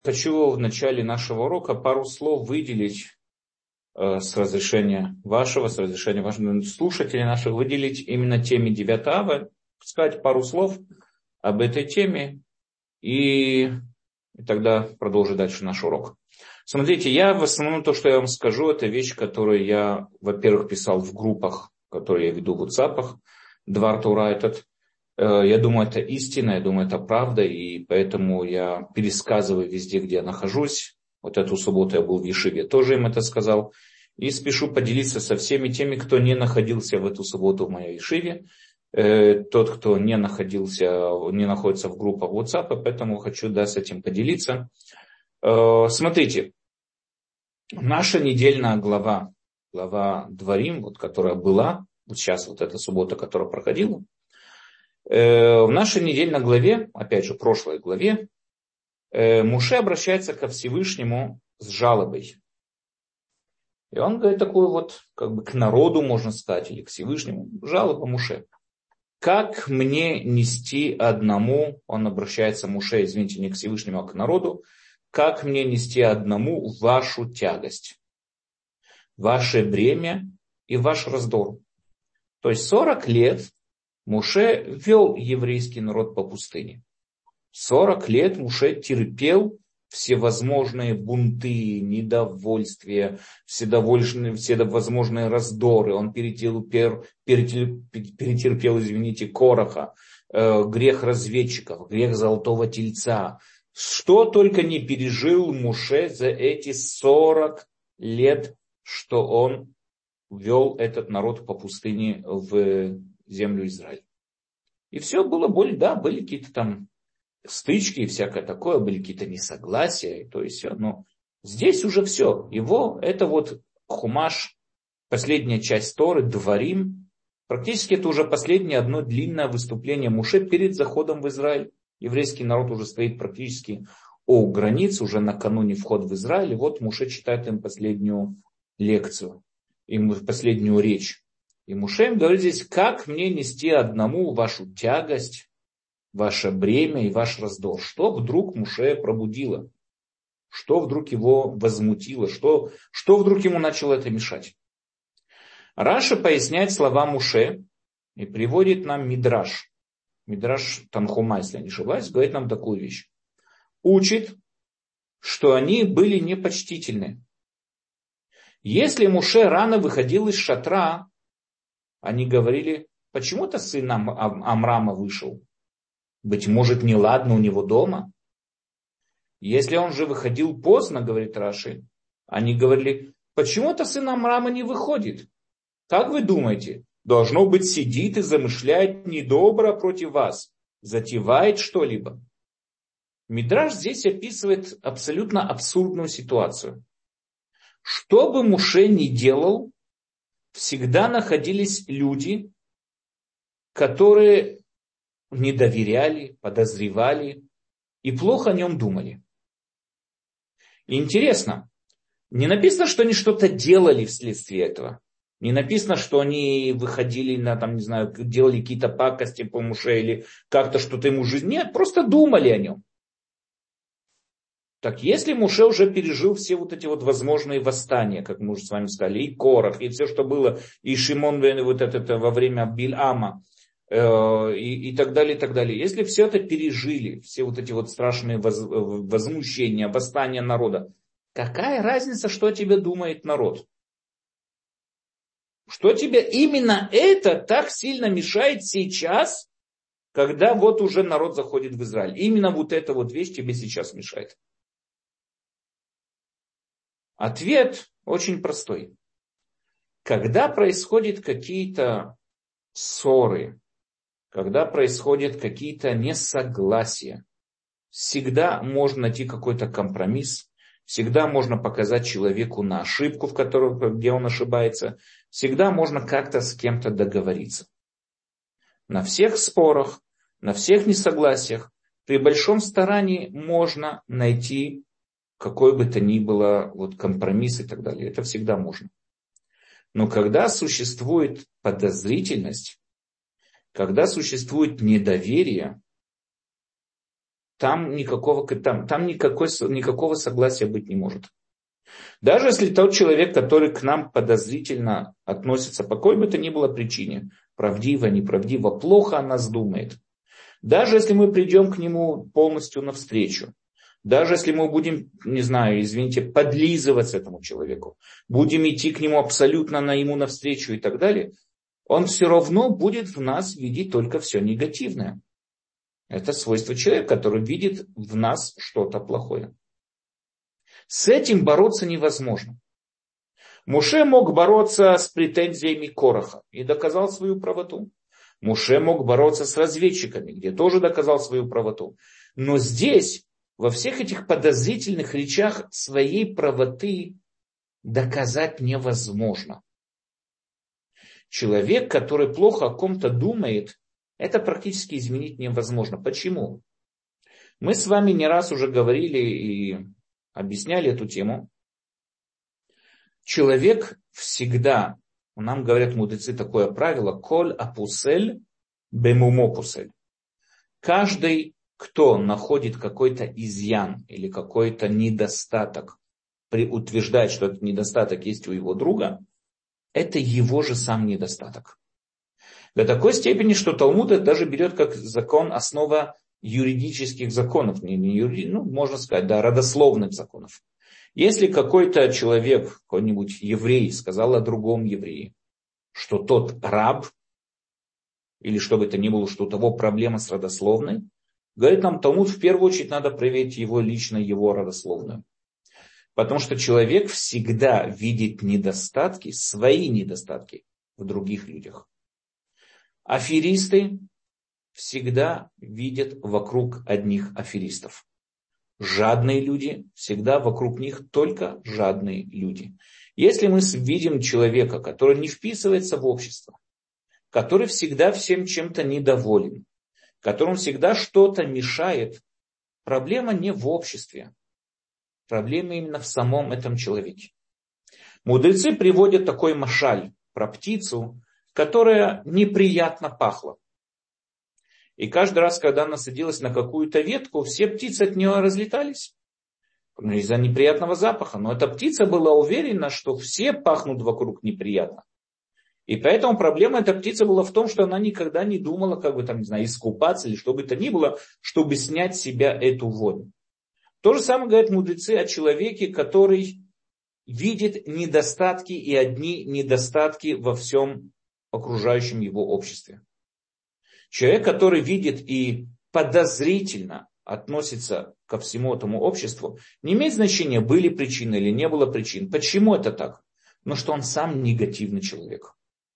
Хочу в начале нашего урока пару слов выделить с разрешения вашего слушателей наших, выделить именно теме 9 ава, сказать пару слов об этой теме и тогда продолжить дальше наш урок. Смотрите, я в основном то, что я вам скажу, это вещь, которую я, во-первых, писал в группах, которые я веду в WhatsApp, Двар Тора этот. Я думаю, это истина, я думаю, это правда, и поэтому я пересказываю везде, где я нахожусь. Вот эту субботу я был в Ешиве, тоже им это сказал. И спешу поделиться со всеми теми, кто не находился в эту субботу в моей Ешиве. Тот, кто не находится в группах WhatsApp, поэтому хочу с этим поделиться. Смотрите, наша недельная глава Дворим, вот, которая была, вот сейчас вот эта суббота, которая проходила, в нашей недельной главе, опять же, в прошлой главе, Моше обращается ко Всевышнему с жалобой. И он говорит такую вот, как бы к народу, можно сказать, или к Всевышнему, жалоба Моше. Как мне нести одному, он обращается Моше, извините, не к Всевышнему, а к народу, как мне нести одному вашу тягость, ваше бремя и ваш раздор. То есть 40 лет Моше вел еврейский народ по пустыне. 40 лет Моше терпел всевозможные бунты, недовольствия, всевозможные раздоры. Он перетерпел, Кораха, грех разведчиков, грех золотого тельца. Что только не пережил Моше за эти 40 лет, что он вел этот народ по пустыне в землю Израиля. И все было более, да, были какие-то там стычки и всякое такое, были какие-то несогласия, то есть, но здесь уже все. Это вот Хумаш, последняя часть Торы, Дворим, практически это уже последнее одно длинное выступление Моше перед заходом в Израиль. Еврейский народ уже стоит практически у границ, уже накануне входа в Израиль, и вот Моше читает им последнюю лекцию, им последнюю речь. И Моше им говорит здесь, как мне нести одному вашу тягость, ваше бремя и ваш раздор. Что вдруг Моше пробудило? Что вдруг его возмутило? Что вдруг ему начало это мешать? Раши поясняет слова Моше и приводит нам Мидраш. Мидраш Танхума, если я не ошибаюсь, говорит нам такую вещь. Учит, что они были непочтительны. Если Моше рано выходил из шатра, они говорили, почему-то сын Амрама вышел. Быть может, неладно у него дома? Если он же выходил поздно, говорит Раши, они говорили, почему-то сын Амрама не выходит. Как вы думаете, должно быть сидит и замышляет недобро против вас, затевает что-либо? Мидраш здесь описывает абсолютно абсурдную ситуацию. Что бы Моше ни делал, всегда находились люди, которые не доверяли, подозревали и плохо о нем думали. И интересно, не написано, что они что-то делали вследствие этого. Не написано, что они выходили делали какие-то пакости по Моше или как-то что-то ему жизнь. Нет, просто думали о нем. Так если Моше уже пережил все вот эти вот возможные восстания, как мы уже с вами сказали, и Корах, и все, что было, и Шимон во время Бильама, и так далее, и так далее. Если все это пережили, все вот эти вот страшные возмущения, восстания народа, какая разница, что о тебе думает народ? Что тебе именно это так сильно мешает сейчас, когда вот уже народ заходит в Израиль? Именно вот эта вот вещь тебе сейчас мешает. Ответ очень простой. Когда происходят какие-то ссоры, когда происходят какие-то несогласия, всегда можно найти какой-то компромисс, всегда можно показать человеку на ошибку, где он ошибается, всегда можно как-то с кем-то договориться. На всех спорах, на всех несогласиях, при большом старании можно найти какой бы то ни было компромисс и так далее. Это всегда можно. Но когда существует подозрительность, когда существует недоверие, там никакого согласия быть не может. Даже если тот человек, который к нам подозрительно относится по какой бы то ни было причине, правдиво, неправдиво, плохо о нас думает, даже если мы придем к нему полностью навстречу, даже если мы будем, не знаю, извините, подлизываться этому человеку, будем идти к нему абсолютно ему навстречу и так далее, он все равно будет в нас видеть только все негативное. Это свойство человека, который видит в нас что-то плохое. С этим бороться невозможно. Моше мог бороться с претензиями Кораха и доказал свою правоту. Моше мог бороться с разведчиками, где тоже доказал свою правоту. Но здесь, во всех этих подозрительных речах, своей правоты доказать невозможно. Человек, который плохо о ком-то думает, это практически изменить невозможно. Почему? Мы с вами не раз уже говорили и объясняли эту тему. Человек всегда, нам говорят мудрецы такое правило, коль апусель бемумо пусель. Каждый, кто находит какой-то изъян или какой-то недостаток, утверждает, что этот недостаток есть у его друга, это его же сам недостаток. До такой степени, что Талмуд это даже берет как закон, основа юридических законов, можно сказать, да, родословных законов. Если какой-то человек, какой-нибудь еврей, сказал о другом евреи, что тот раб, или что бы это ни было, что у того проблема с родословной, говорит нам Талмуд, в первую очередь надо проверить его лично, его родословную. Потому что человек всегда видит недостатки, свои недостатки в других людях. Аферисты всегда видят вокруг одних аферистов. Жадные люди, всегда вокруг них только жадные люди. Если мы видим человека, который не вписывается в общество, который всегда всем чем-то недоволен, которому всегда что-то мешает, проблема не в обществе. Проблема именно в самом этом человеке. Мудрецы приводят такой машаль про птицу, которая неприятно пахла. И каждый раз, когда она садилась на какую-то ветку, все птицы от нее разлетались. Из-за неприятного запаха. Но эта птица была уверена, что все пахнут вокруг неприятно. И поэтому проблема этой птицы была в том, что она никогда не думала, искупаться или что бы то ни было, чтобы снять с себя эту вонь. То же самое говорят мудрецы о человеке, который видит недостатки и одни недостатки во всем окружающем его обществе. Человек, который видит и подозрительно относится ко всему этому обществу, не имеет значения, были причины или не было причин. Почему это так? Потому что он сам негативный человек.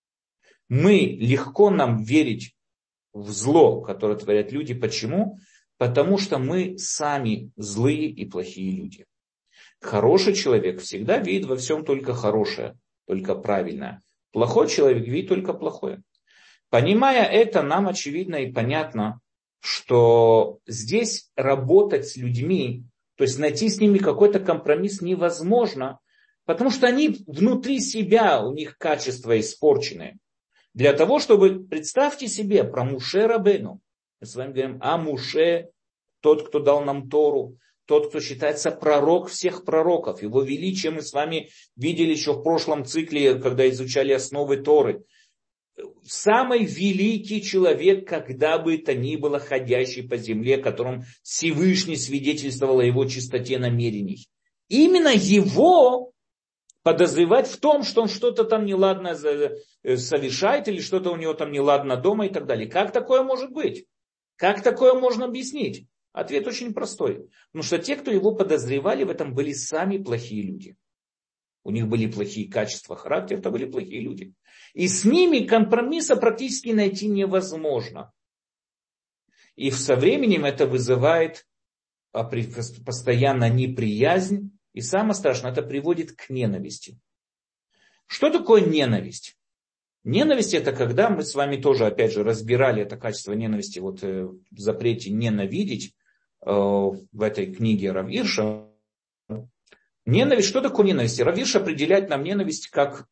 Легко нам верить в зло, которое творят люди. Почему? Потому что мы сами злые и плохие люди. Хороший человек всегда видит во всем только хорошее, только правильное. Плохой человек видит только плохое. Понимая это, нам очевидно и понятно, что здесь работать с людьми, то есть найти с ними какой-то компромисс невозможно, потому что они внутри себя, у них качества испорченные. Для того, чтобы, представьте себе про Моше Рабейну, мы с вами говорим о Моше, тот, кто дал нам Тору, тот, кто считается пророк всех пророков. Его величие мы с вами видели еще в прошлом цикле, когда изучали основы Торы. Самый великий человек, когда бы то ни было, ходящий по земле, которым Всевышний свидетельствовал о его чистоте намерений. Именно его подозревать в том, что он что-то там неладно совершает, или что-то у него там неладно дома и так далее. Как такое может быть? Как такое можно объяснить? Ответ очень простой. Потому что те, кто его подозревали в этом, были сами плохие люди. У них были плохие качества характера, это были плохие люди. И с ними компромисса практически найти невозможно. И со временем это вызывает постоянно неприязнь. И самое страшное, это приводит к ненависти. Что такое ненависть? Ненависть это когда мы с вами тоже, опять же, разбирали это качество ненависти в запрете ненавидеть в этой книге Рав Ирша. Ненависть, что такое ненависть? Рав Ирш определяет нам ненависть как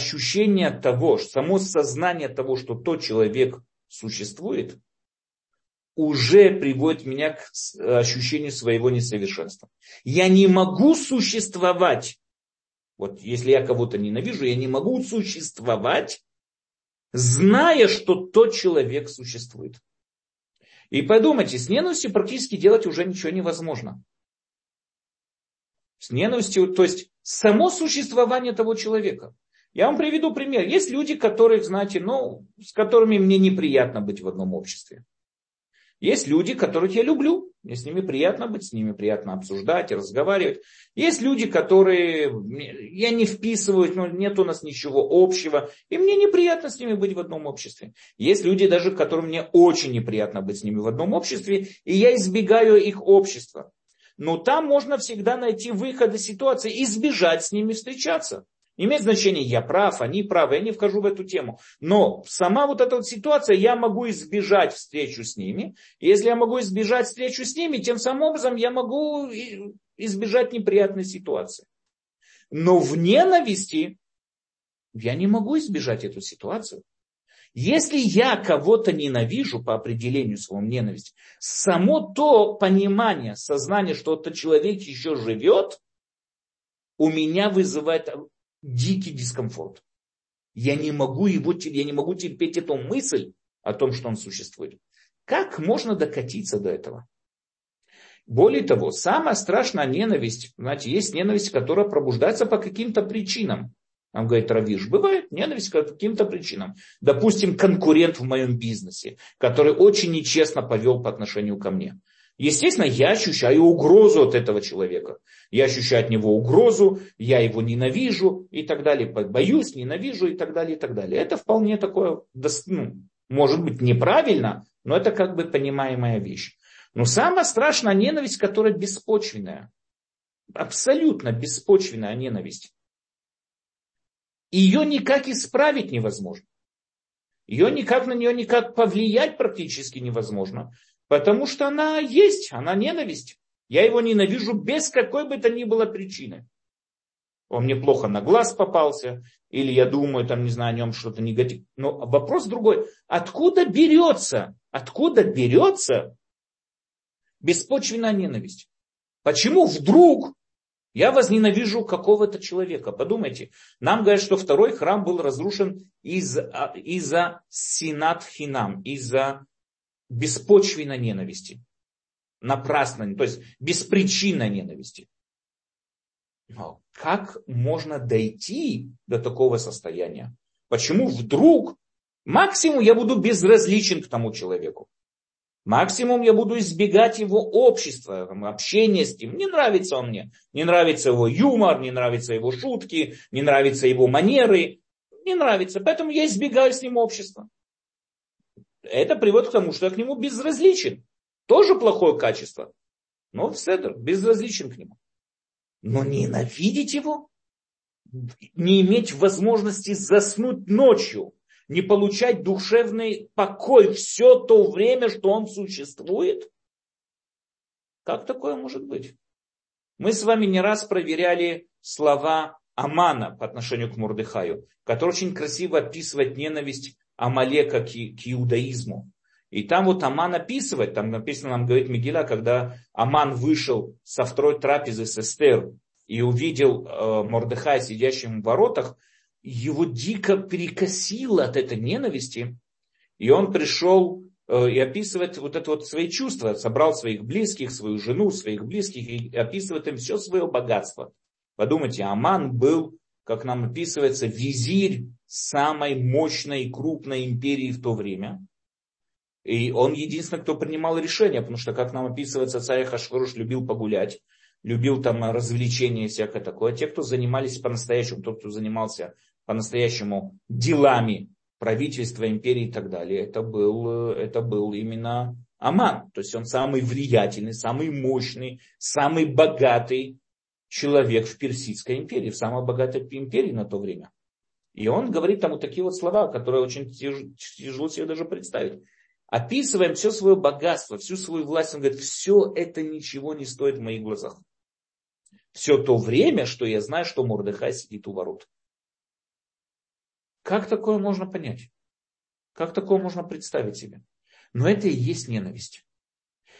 ощущение того, само сознание того, что тот человек существует, уже приводит меня к ощущению своего несовершенства. Я не могу существовать. Вот если я кого-то ненавижу, я не могу существовать, зная, что тот человек существует. И подумайте, с ненавистью практически делать уже ничего невозможно. С ненавистью, то есть само существование того человека. Я вам приведу пример. Есть люди, которых, знаете, с которыми мне неприятно быть в одном обществе. Есть люди, которых я люблю. Мне с ними приятно быть, с ними приятно обсуждать и разговаривать. Есть люди, которые я не вписываюсь, нет у нас ничего общего. И мне неприятно с ними быть в одном обществе. Есть люди, даже которым мне очень неприятно быть с ними в одном обществе. И я избегаю их общества. Но там можно всегда найти выход из ситуации, избежать с ними встречаться. Не имеет значения, я прав, они правы, я не вхожу в эту тему. Но сама вот эта вот ситуация, я могу избежать встречу с ними. И если я могу избежать встречу с ними, тем самым образом я могу избежать неприятной ситуации. Но в ненависти я не могу избежать эту ситуацию. Если я кого-то ненавижу по определению своему ненависти, само то понимание, сознание, что этот человек еще живет, у меня вызывает дикий дискомфорт. Я не могу терпеть эту мысль о том, что он существует. Как можно докатиться до этого? Более того, самая страшная ненависть, знаете, есть ненависть, которая пробуждается по каким-то причинам. Нам говорит Равиш, бывает ненависть по каким-то причинам. Допустим, конкурент в моем бизнесе, который очень нечестно повел по отношению ко мне. Естественно, я ощущаю угрозу от этого человека. Я ощущаю от него угрозу, я его ненавижу и так далее. Боюсь, ненавижу и так далее, и так далее. Это вполне такое, может быть, неправильно, но это как бы понимаемая вещь. Но самая страшная ненависть, которая беспочвенная. Абсолютно беспочвенная ненависть. Ее никак исправить невозможно. На нее никак повлиять практически невозможно. Потому что она есть, она ненависть. Я его ненавижу без какой бы то ни было причины. Он мне плохо на глаз попался, или я думаю, о нем что-то негативное. Но вопрос другой. Откуда берется беспочвенная ненависть? Почему вдруг я возненавижу какого-то человека? Подумайте. Нам говорят, что второй храм был разрушен из-за синат хинам, из-за беспочвенной ненависти. Напрасно, то есть беспричинной ненависти. Но как можно дойти до такого состояния? Почему вдруг максимум я буду безразличен к тому человеку? Максимум я буду избегать его общества, общения с ним. Не нравится он мне. Не нравится его юмор, не нравятся его шутки, не нравятся его манеры. Не нравится. Поэтому я избегаю с ним общества. Это приводит к тому, что я к нему безразличен. Тоже плохое качество. Но безразличен к нему. Но ненавидеть его, не иметь возможности заснуть ночью, не получать душевный покой все то время, что он существует? Как такое может быть? Мы с вами не раз проверяли слова Амана по отношению к Мордехаю, который очень красиво описывает ненависть Амалека к иудаизму. И там вот Аман описывает, там написано, нам говорит Мегилла, когда Аман вышел со второй трапезы с Эстер и увидел Мордехая, сидящим в воротах, его дико перекосило от этой ненависти. И он пришел и описывает вот это вот свои чувства, собрал своих близких, свою жену, своих близких и описывает им все свое богатство. Подумайте, Аман был, как нам описывается, визирь самой мощной и крупной империи в то время. И он единственный, кто принимал решения, потому что, как нам описывается, царь Ахашвирош любил погулять, любил там развлечения и всякое такое. Те, кто занимались по-настоящему, тот, кто занимался по-настоящему делами правительства, империи и так далее, это был именно Аман. То есть он самый влиятельный, самый мощный, самый богатый человек в Персидской империи, в самой богатой империи на то время. И он говорит там вот такие вот слова, которые очень тяжело себе даже представить. Описываем все свое богатство, всю свою власть. Он говорит, все это ничего не стоит в моих глазах. Все то время, что я знаю, что Мордехай сидит у ворот. Как такое можно понять? Как такое можно представить себе? Но это и есть ненависть.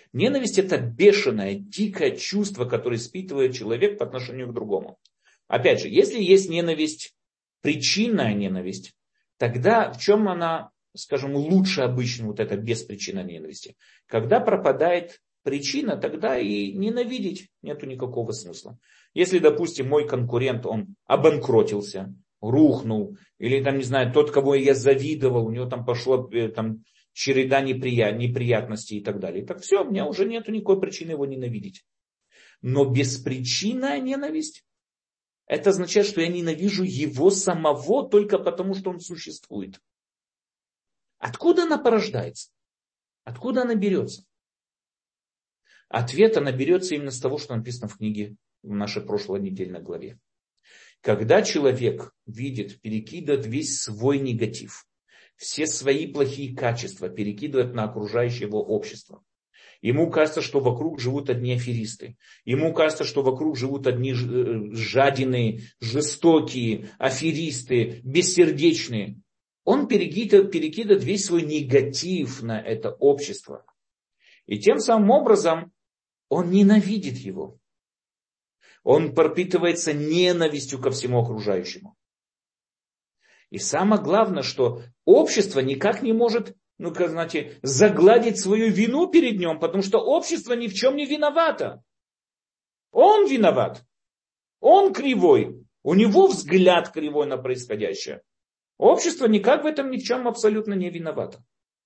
Ненависть – это бешеное, дикое чувство, которое испытывает человек по отношению к другому. Опять же, если есть ненависть, причинная ненависть, тогда в чем она, скажем, лучше обычно вот эта беспричинная ненависть? Когда пропадает причина, тогда и ненавидеть нету никакого смысла. Если, допустим, мой конкурент, он обанкротился, рухнул, или там, не знаю, тот, кого я завидовал, у него там пошло там, череда неприятностей и так далее. Так все, у меня уже нету никакой причины его ненавидеть. Но беспричинная ненависть, это означает, что я ненавижу его самого только потому, что он существует. Откуда она порождается? Откуда она берется? Ответ она берется именно с того, что написано в книге в нашей прошлой недельной главе. Когда человек видит, перекидывает весь свой негатив, все свои плохие качества перекидывает на окружающее его общество. Ему кажется, что вокруг живут одни аферисты. Ему кажется, что вокруг живут одни жадины, жестокие, аферисты, бессердечные. Он перекидывает весь свой негатив на это общество. И тем самым образом он ненавидит его. Он пропитывается ненавистью ко всему окружающему. И самое главное, что общество никак не может, как знаете, загладить свою вину перед ним, потому что общество ни в чем не виновато. Он виноват. Он кривой. У него взгляд кривой на происходящее. Общество никак в этом ни в чем абсолютно не виновато.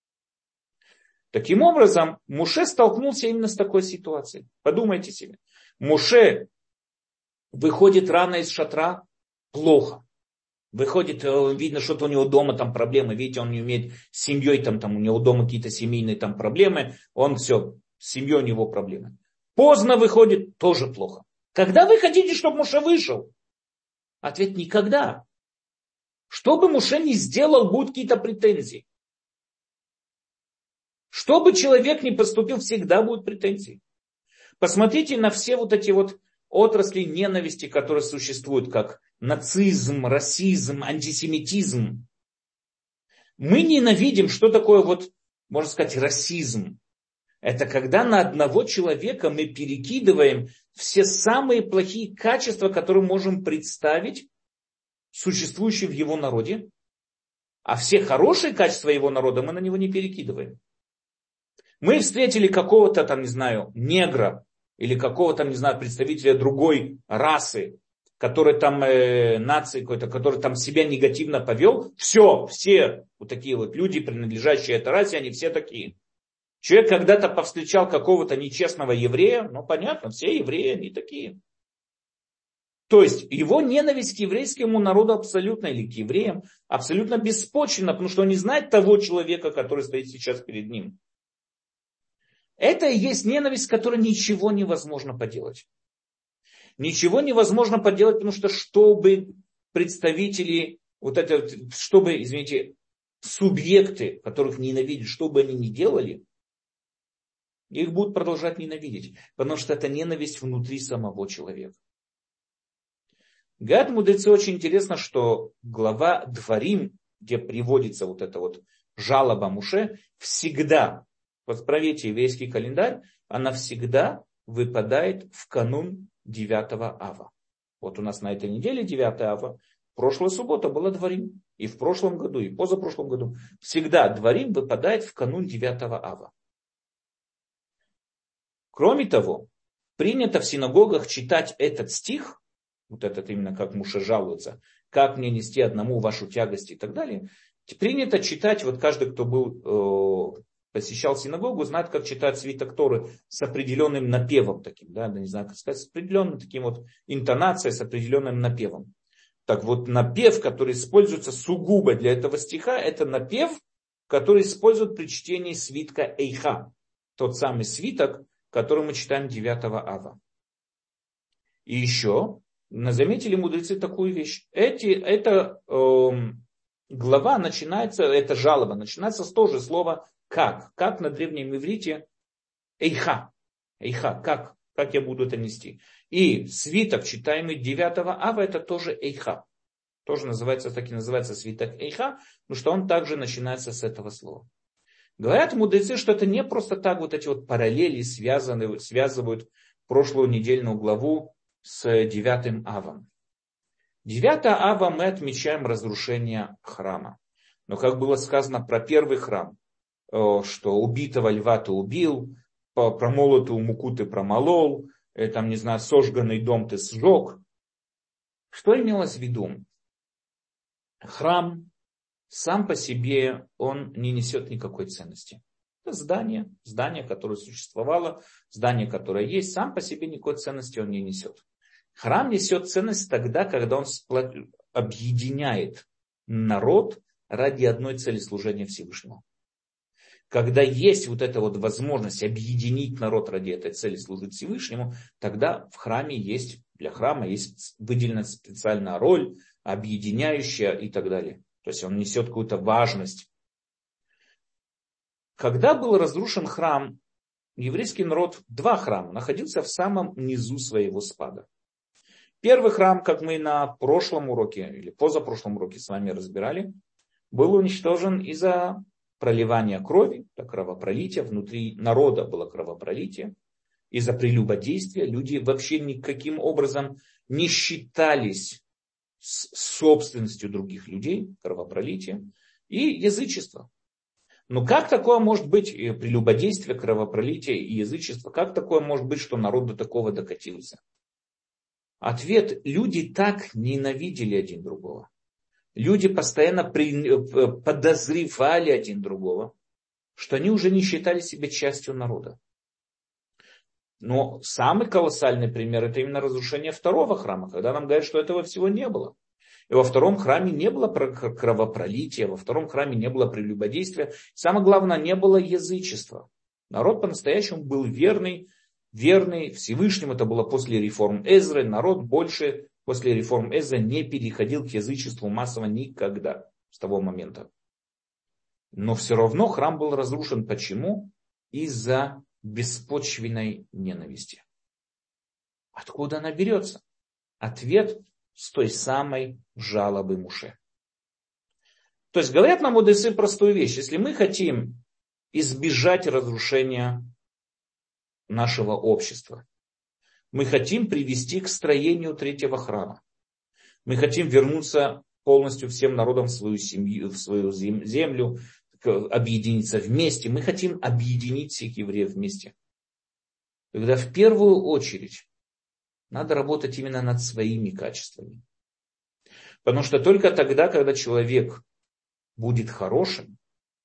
Таким образом, Моше столкнулся именно с такой ситуацией. Подумайте себе. Моше выходит рано из шатра, плохо. Выходит, видно, что-то у него дома там проблемы. Видите, он не умеет с семьей, там у него дома какие-то семейные там проблемы. Он все, с семьей у него проблемы. Поздно выходит, тоже плохо. Когда вы хотите, чтобы Моше вышел? Ответ: никогда. Что бы Моше ни сделал, будут какие-то претензии. Что бы человек ни поступил, всегда будут претензии. Посмотрите на все вот эти вот отрасли ненависти, которые существуют, как нацизм, расизм, антисемитизм. Мы ненавидим, что такое вот, можно сказать, расизм. Это когда на одного человека мы перекидываем все самые плохие качества, которые можем представить, существующие в его народе, а все хорошие качества его народа мы на него не перекидываем. Мы встретили какого-то там, не знаю, негра или какого-то, не знаю, представителя другой расы, который там, нации какой-то, который там себя негативно повел. Все вот такие вот люди, принадлежащие этой расе, они все такие. Человек когда-то повстречал какого-то нечестного еврея, понятно, все евреи, они такие. То есть его ненависть к еврейскому народу абсолютно, или к евреям, абсолютно беспочвенна, потому что он не знает того человека, который стоит сейчас перед ним. Это и есть ненависть, с которой ничего невозможно поделать. Ничего невозможно поделать, потому что чтобы представители, субъекты, которых ненавидят, что бы они ни делали, их будут продолжать ненавидеть, потому что это ненависть внутри самого человека. Говорят мудрецы, очень интересно, что глава Дворим, где приводится вот эта вот жалоба Моше, всегда, вот проверьте еврейский календарь, она всегда выпадает в канун 9 ава. Вот у нас на этой неделе 9 ава, прошлая суббота была Дворим. И в прошлом году, и позапрошлом году. Всегда Дворим выпадает в канун 9 ава. Кроме того, принято в синагогах читать этот стих, вот этот именно как Моше жалуется, как мне нести одному вашу тягость и так далее. Принято читать, вот каждый, кто посещал синагогу, знает, как читать свиток Торы с определенным напевом таким, не знаю, как сказать, с определенным таким вот интонацией, с определенным напевом. Так вот, напев, который используется сугубо для этого стиха, это напев, который используют при чтении свитка Эйха. Тот самый свиток, который мы читаем 9 ава. И еще, заметили мудрецы такую вещь. Эта глава начинается, эта жалоба начинается с того же слова «как». Как на древнем иврите «эйха». «Эйха», как я буду это нести. И свиток, читаемый 9 ава, это тоже «эйха». Тоже называется, так и называется свиток «эйха», потому что он также начинается с этого слова. Говорят мудрецы, что это не просто так вот эти вот параллели связывают прошлую недельную главу с 9 авом. 9 ава мы отмечаем разрушение храма. Но как было сказано про первый храм, что убитого льва ты убил, промолотую муку ты промолол, там, не знаю, сожженный дом ты сжег. Что имелось в виду? Храм сам по себе, он не несет никакой ценности. Это здание, которое существовало, здание, которое есть, сам по себе никакой ценности он не несет. Храм несет ценность тогда, когда он объединяет народ ради одной цели служения Всевышнему. Когда есть вот эта вот возможность объединить народ ради этой цели служить Всевышнему, тогда в храме есть, для храма есть выделена специальная роль, объединяющая и так далее. То есть он несет какую-то важность. Когда был разрушен храм, еврейский народ, 2 храма, находился в самом низу своего спада. Первый храм, как мы на прошлом уроке или позапрошлом уроке с вами разбирали, был уничтожен из-за проливания крови, кровопролития, внутри народа было кровопролитие, из-за прелюбодействия. Люди вообще никаким образом не считались с собственностью других людей, кровопролитие и язычество. Но как такое может быть, прелюбодействие, кровопролитие и язычество, как такое может быть, что народ до такого докатился? Ответ: люди так ненавидели один другого. Люди постоянно подозревали один другого, что они уже не считали себя частью народа. Но самый колоссальный пример — это именно разрушение 2 храма, когда нам говорят, что этого всего не было. И во 2 храме не было кровопролития, во 2 храме не было прелюбодействия. Самое главное, не было язычества. Народ по-настоящему был верный Всевышнему. Это было после реформ Эзры. Народ больше после реформ Эзры не переходил к язычеству массово никогда с того момента. Но все равно храм был разрушен. Почему? Из-за беспочвенной ненависти. Откуда она берется? Ответ с той самой жалобы Моше. То есть говорят нам мудрецы простую вещь. Если мы хотим избежать разрушения нашего общества, мы хотим привести к строению 3-го храма, мы хотим вернуться полностью всем народам в свою семью, в свою землю, объединиться вместе, мы хотим объединить всех евреев вместе. Тогда в первую очередь надо работать именно над своими качествами. Потому что только тогда, когда человек будет хорошим,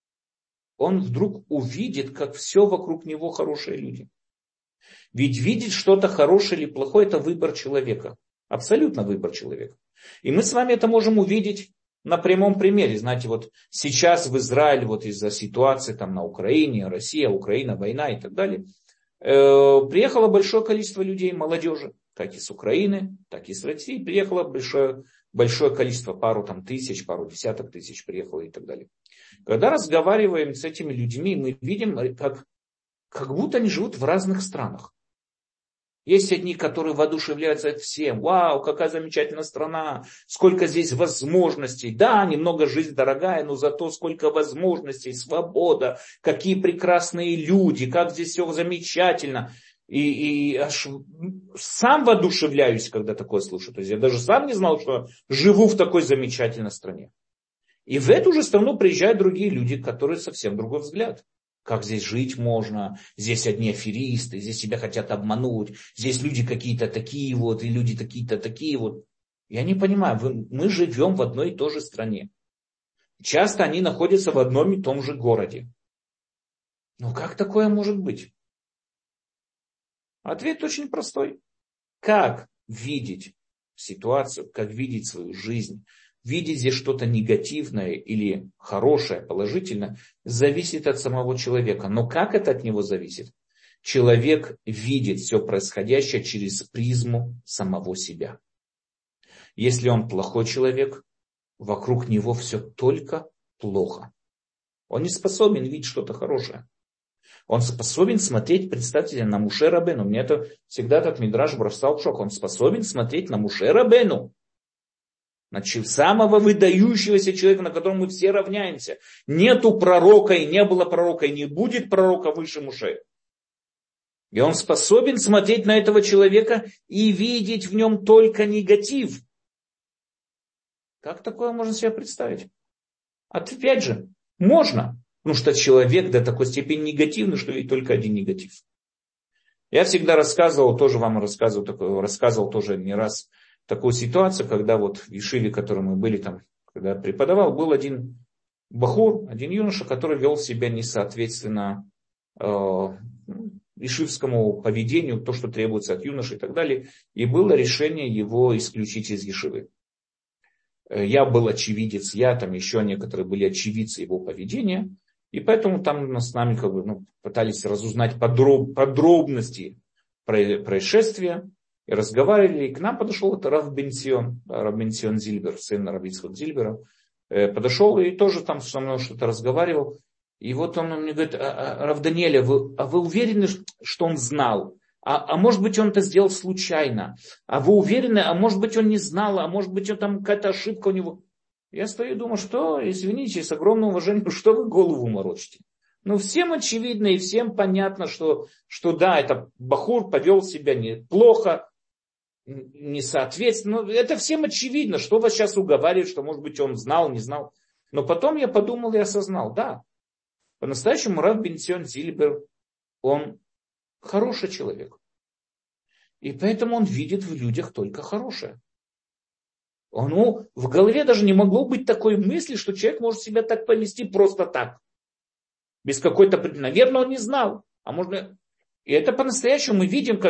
он вдруг увидит, как все вокруг него хорошие люди. Ведь видеть что-то хорошее или плохое — это выбор человека. Абсолютно выбор человека. И мы с вами это можем увидеть на прямом примере. Знаете, вот сейчас в Израиле, вот из-за ситуации там на Украине, Россия, Украина, война и так далее, приехало большое количество людей, молодежи, как из Украины, так и из России. Приехало большое количество, пару десяток тысяч приехало и так далее. Когда разговариваем с этими людьми, мы видим, как будто они живут в разных странах. Есть одни, которые воодушевляются всем. Вау, какая замечательная страна, сколько здесь возможностей. Да, немного жизнь дорогая, но зато сколько возможностей, свобода, какие прекрасные люди, как здесь все замечательно. И аж сам воодушевляюсь, когда такое слушаю. То есть я даже сам не знал, что живу в такой замечательной стране. И в эту же страну приезжают другие люди, которые совсем другой взгляд. Как здесь жить можно, здесь одни аферисты, здесь себя хотят обмануть, здесь люди какие-то такие вот, и люди какие-то такие вот. Я не понимаю, мы живем в одной и той же стране. Часто они находятся в одном и том же городе. Но как такое может быть? Ответ очень простой. Как видеть ситуацию, как видеть свою жизнь, видеть здесь что-то негативное или хорошее, положительное, зависит от самого человека. Но как это от него зависит? Человек видит все происходящее через призму самого себя. Если он плохой человек, вокруг него все только плохо. Он не способен видеть что-то хорошее. Он способен смотреть, представьте себе, на Моше Рабейну. Мне это всегда этот мидраш бросал в шок. Он способен смотреть на Моше Рабейну. Значит, самого выдающегося человека, на котором мы все равняемся. Нету пророка, и не было пророка, и не будет пророка выше Моше. И он способен смотреть на этого человека и видеть в нем только негатив. Как такое можно себе представить? Опять же, можно. Потому что человек до такой степени негативный, что видит только один негатив. Я всегда рассказывал, тоже вам рассказывал тоже не раз такую ситуацию, когда вот в Ешиве, в которой мы были там, когда я преподавал, был один бахур, один юноша, который вел себя несоответственно ешивскому поведению, то, что требуется от юноши и так далее. И было решение его исключить из Ешивы. Я был очевидец, там еще некоторые были очевидцы его поведения. И поэтому там с нами пытались разузнать подробности происшествия. И разговаривали. И к нам подошел Рав Бенцион Зильбер, сын Раби Ицхак Зильбера. Подошел и тоже там со мной что-то разговаривал. И вот он мне говорит: Рав Даниэль, вы уверены, что он знал? А может быть, он это сделал случайно? А вы уверены? А может быть, он не знал? А может быть, там какая-то ошибка у него? Я стою и думаю, что, извините, с огромным уважением, что вы голову морочите? Всем очевидно и всем понятно, что да, это бахур повел себя неплохо, несоответственно. Это всем очевидно, что вас сейчас уговаривает, что, может быть, он знал, не знал. Но потом я подумал и осознал, да, по-настоящему Рав Бенцион Зильбер, он хороший человек. И поэтому он видит в людях только хорошее. В голове даже не могло быть такой мысли, что человек может себя так повести просто так. Без какой-то... Наверное, он не знал. И это по-настоящему мы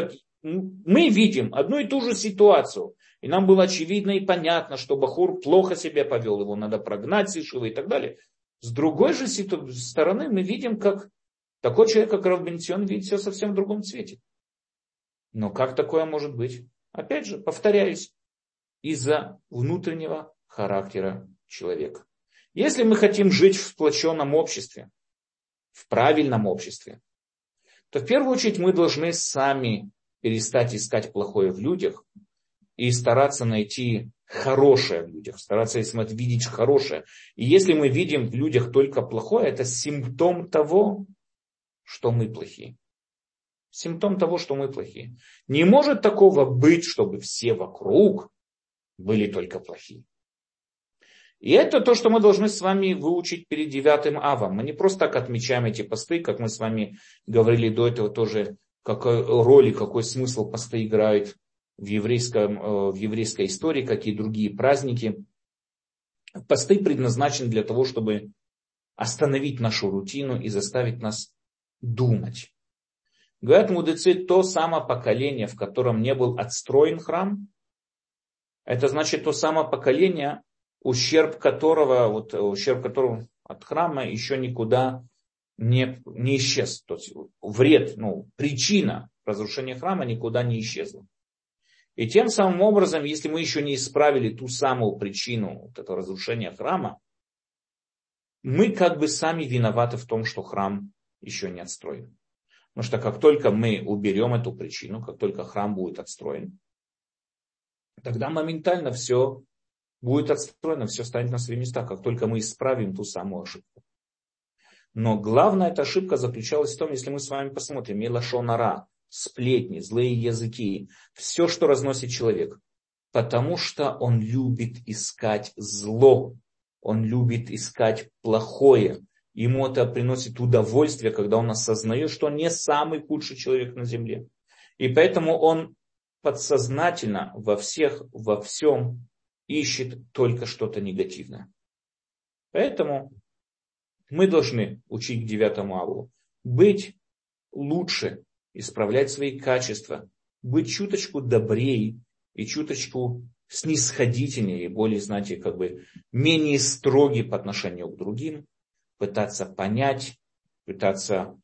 видим одну и ту же ситуацию. И нам было очевидно и понятно, что бахур плохо себя повел, его надо прогнать с Ешивы и так далее. С другой же стороны мы видим, как такой человек, как Рав Бенцион, видит все совсем в другом цвете. Но как такое может быть? Опять же, повторяюсь, из-за внутреннего характера человека. Если мы хотим жить в сплоченном обществе, в правильном обществе, то в первую очередь мы должны сами перестать искать плохое в людях и стараться найти хорошее в людях, стараться видеть хорошее. И если мы видим в людях только плохое, это симптом того, что мы плохие. Симптом того, что мы плохие. Не может такого быть, чтобы все вокруг были только плохие. И это то, что мы должны с вами выучить перед 9 авом. Мы не просто так отмечаем эти посты, как мы с вами говорили до этого тоже, какой роль и какой смысл посты играют в еврейской истории, как и другие праздники. Посты предназначены для того, чтобы остановить нашу рутину и заставить нас думать. Говорят мудрецы, то самое поколение, в котором не был отстроен храм, это значит то самое поколение, ущерб которого от храма еще никуда не исчез. То есть вред, причина разрушения храма никуда не исчезла. И тем самым образом, если мы еще не исправили ту самую причину этого разрушения храма, мы как бы сами виноваты в том, что храм еще не отстроен. Потому что как только мы уберем эту причину, как только храм будет отстроен, тогда моментально все будет отстроено, все станет на свои места, как только мы исправим ту самую ошибку. Но главная эта ошибка заключалась в том, если мы с вами посмотрим, лашон ара, сплетни, злые языки, все, что разносит человек. Потому что он любит искать зло, он любит искать плохое. Ему это приносит удовольствие, когда он осознает, что он не самый худший человек на земле. И поэтому он подсознательно во всем ищет только что-то негативное. Поэтому мы должны учить к 9 аву быть лучше, исправлять свои качества, быть чуточку добрее и чуточку снисходительнее, и более, менее строги по отношению к другим, пытаться понять, пытаться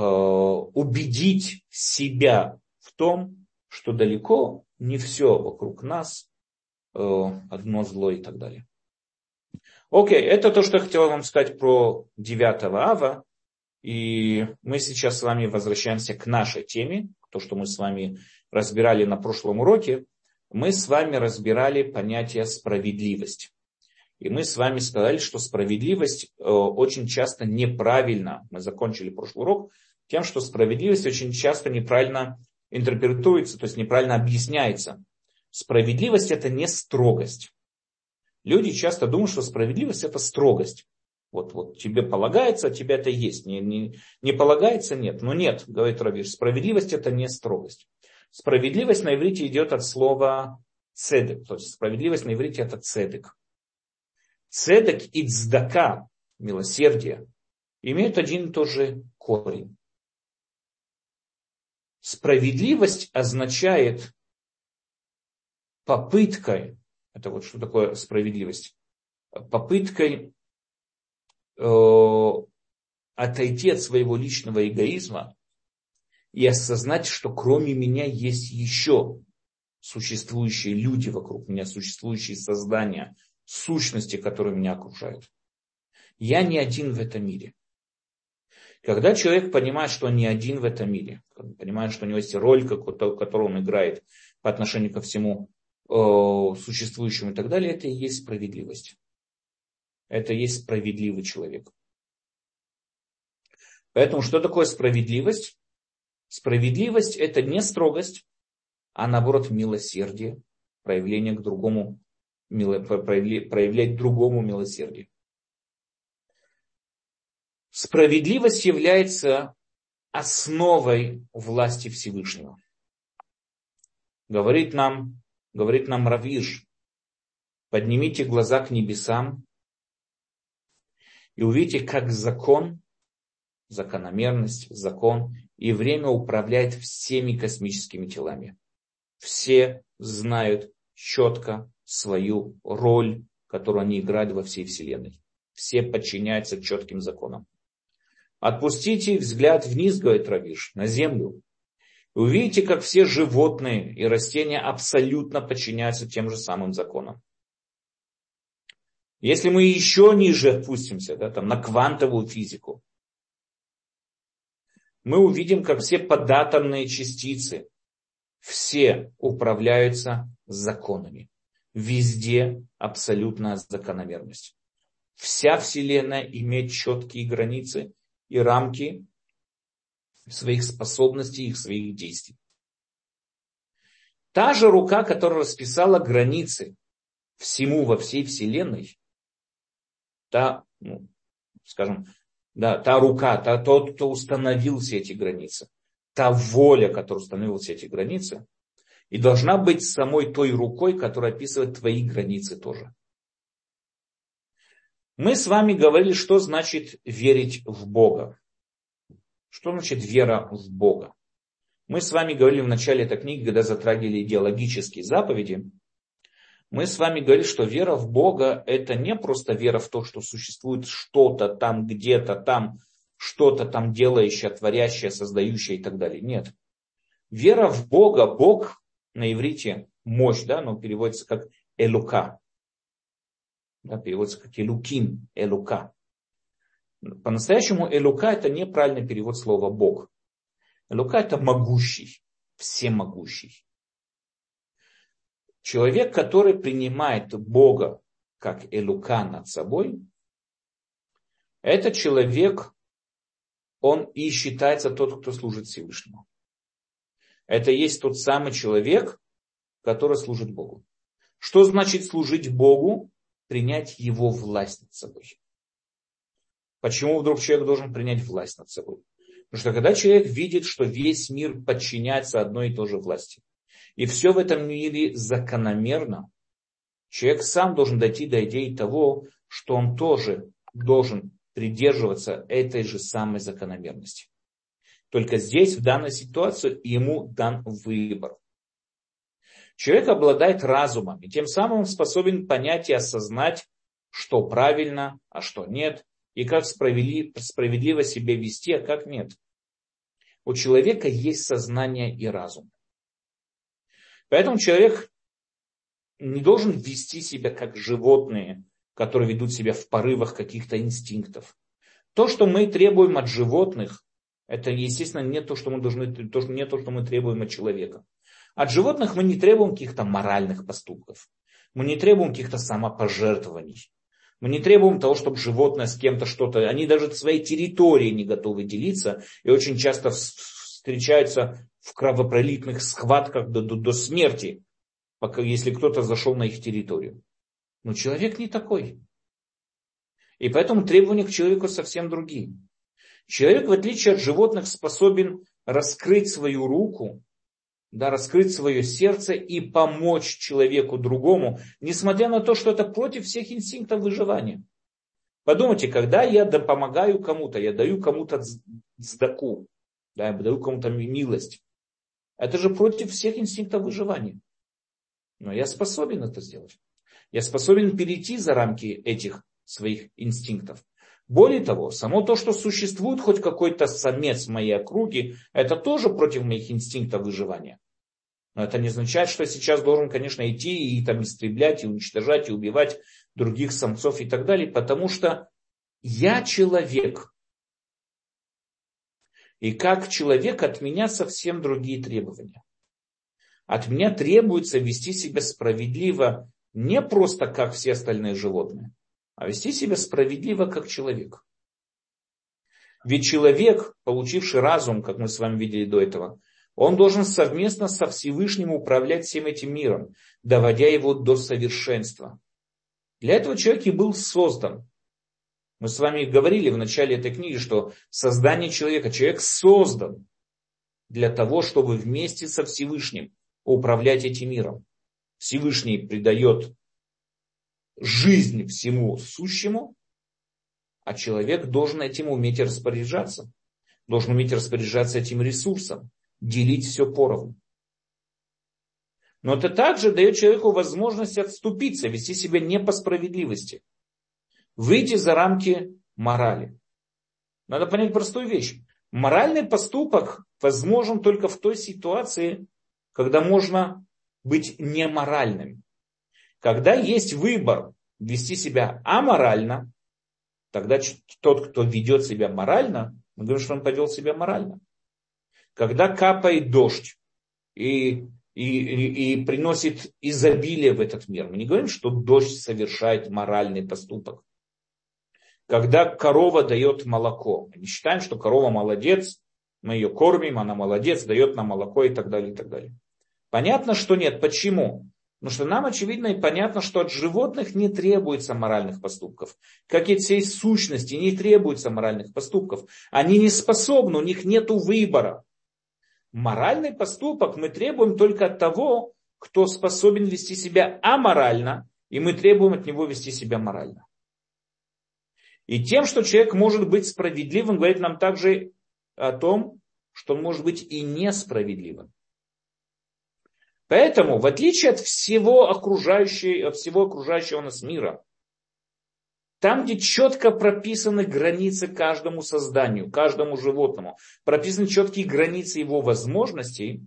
убедить себя в том, что далеко не все вокруг нас одно зло и так далее. Окей, это то, что я хотел вам сказать про 9 ава. И мы сейчас с вами возвращаемся к нашей теме, то, что мы с вами разбирали на прошлом уроке. мы с вами разбирали понятие справедливость. И мы с вами сказали, что справедливость очень часто неправильно, мы закончили прошлый урок тем, что справедливость очень часто неправильно интерпретуется, то есть неправильно объясняется. Справедливость – это не строгость. Люди часто думают, что справедливость – это строгость. Вот тебе полагается, а тебе это есть. Не полагается – нет. Но нет, говорит Рав Гирш, справедливость – это не строгость. Справедливость на иврите идет от слова цедек. То есть справедливость на иврите – это цедек. Цедек и цдака, милосердие, имеют один и тот же корень. Справедливость означает попыткой, это вот что такое справедливость, попыткой отойти от своего личного эгоизма и осознать, что кроме меня есть еще существующие люди вокруг меня, существующие создания, сущности, которые меня окружают. Я не один в этом мире. Когда человек понимает, что он не один в этом мире, понимает, что у него есть роль, которую он играет по отношению ко всему существующему и так далее, это и есть справедливость. Это и есть справедливый человек. Поэтому что такое справедливость? Справедливость – это не строгость, а наоборот милосердие, проявление к другому, проявлять другому милосердие. Справедливость является основой власти Всевышнего. Говорит нам Рав Гирш: поднимите глаза к небесам и увидите, как закон, закономерность, закон и время управляет всеми космическими телами. Все знают четко свою роль, которую они играют во всей Вселенной. Все подчиняются четким законам. Отпустите взгляд вниз, говорит Рав Гирш, на землю. И увидите, как все животные и растения абсолютно подчиняются тем же самым законам. Если мы еще ниже опустимся, на квантовую физику, мы увидим, как все податомные частицы, все управляются законами. Везде абсолютная закономерность. Вся Вселенная имеет четкие границы и рамки своих способностей и своих действий. Та же рука, которая расписала границы всему во всей Вселенной, та рука, тот, кто установил все эти границы, та воля, которая установила все эти границы, и должна быть самой той рукой, которая описывает твои границы тоже. Мы с вами говорили, что значит верить в Бога. Что значит вера в Бога? Мы с вами говорили в начале этой книги, когда затрагивали идеологические заповеди, мы с вами говорили, что вера в Бога – это не просто вера в то, что существует что-то там, где-то там, что-то там делающее, творящее, создающее и так далее. Нет. Вера в Бога, Бог на иврите мощь, но переводится как элука. Переводится как элуким, элука. По-настоящему элука – это неправильный перевод слова Бог. Элука – это могущий, всемогущий. Человек, который принимает Бога как элука над собой, этот человек, он и считается тот, кто служит Всевышнему. Это есть тот самый человек, который служит Богу. Что значит служить Богу? Принять Его власть над собой. Почему вдруг человек должен принять власть над собой? Потому что когда человек видит, что весь мир подчиняется одной и той же власти, и все в этом мире закономерно, человек сам должен дойти до идеи того, что он тоже должен придерживаться этой же самой закономерности. Только здесь, в данной ситуации, ему дан выбор. Человек обладает разумом, и тем самым он способен понять и осознать, что правильно, а что нет, и как справедливо себя вести, а как нет. У человека есть сознание и разум. Поэтому человек не должен вести себя как животные, которые ведут себя в порывах каких-то инстинктов. То, что мы требуем от животных, это, естественно, не то, что мы требуем от человека. От животных мы не требуем каких-то моральных поступков. Мы не требуем каких-то самопожертвований. Мы не требуем того, чтобы животное с кем-то что-то... Они даже своей территорией не готовы делиться. И очень часто встречаются в кровопролитных схватках до смерти, если кто-то зашел на их территорию. Но человек не такой. И поэтому требования к человеку совсем другие. Человек, в отличие от животных, способен раскрыть свою руку, да, раскрыть свое сердце и помочь человеку другому, несмотря на то, что это против всех инстинктов выживания. Подумайте, когда я помогаю кому-то, я даю кому-то цдаку, да, я даю кому-то милость, это же против всех инстинктов выживания. Но я способен это сделать. Я способен перейти за рамки этих своих инстинктов. Более того, само то, что существует хоть какой-то самец в моей округе, это тоже против моих инстинктов выживания. Но это не означает, что я сейчас должен, конечно, идти и там истреблять, и уничтожать, и убивать других самцов и так далее, потому что я человек. И как человек от меня совсем другие требования. От меня требуется вести себя справедливо не просто как все остальные животные, а вести себя справедливо как человек. Ведь человек, получивший разум, как мы с вами видели до этого, он должен совместно со Всевышним управлять всем этим миром, доводя его до совершенства. Для этого человек и был создан. Мы с вами говорили в начале этой книги, что создание человека, человек создан для того, чтобы вместе со Всевышним управлять этим миром. Всевышний придает жизнь всему сущему, а человек должен этим уметь распоряжаться. Должен уметь распоряжаться этим ресурсом, делить все поровну. Но это также дает человеку возможность отступиться, вести себя не по справедливости. Выйти за рамки морали. Надо понять простую вещь. Моральный поступок возможен только в той ситуации, когда можно быть неморальным. Когда есть выбор вести себя аморально, тогда тот, кто ведет себя морально, мы говорим, что он повел себя морально. Когда капает дождь и приносит изобилие в этот мир, мы не говорим, что дождь совершает моральный поступок. Когда корова дает молоко, мы не считаем, что корова молодец, мы ее кормим, она молодец, дает нам молоко и так далее, и так далее. Понятно, что нет. Почему? Потому что нам очевидно и понятно, что от животных не требуется моральных поступков. Как и от всей сущности не требуется моральных поступков. Они не способны, у них нет выбора. Моральный поступок мы требуем только от того, кто способен вести себя аморально, и мы требуем от него вести себя морально. И тем, что человек может быть справедливым, говорит нам также о том, что он может быть и несправедливым. Поэтому, в отличие от всего окружающего нас мира, там, где четко прописаны границы каждому созданию, каждому животному, прописаны четкие границы его возможностей,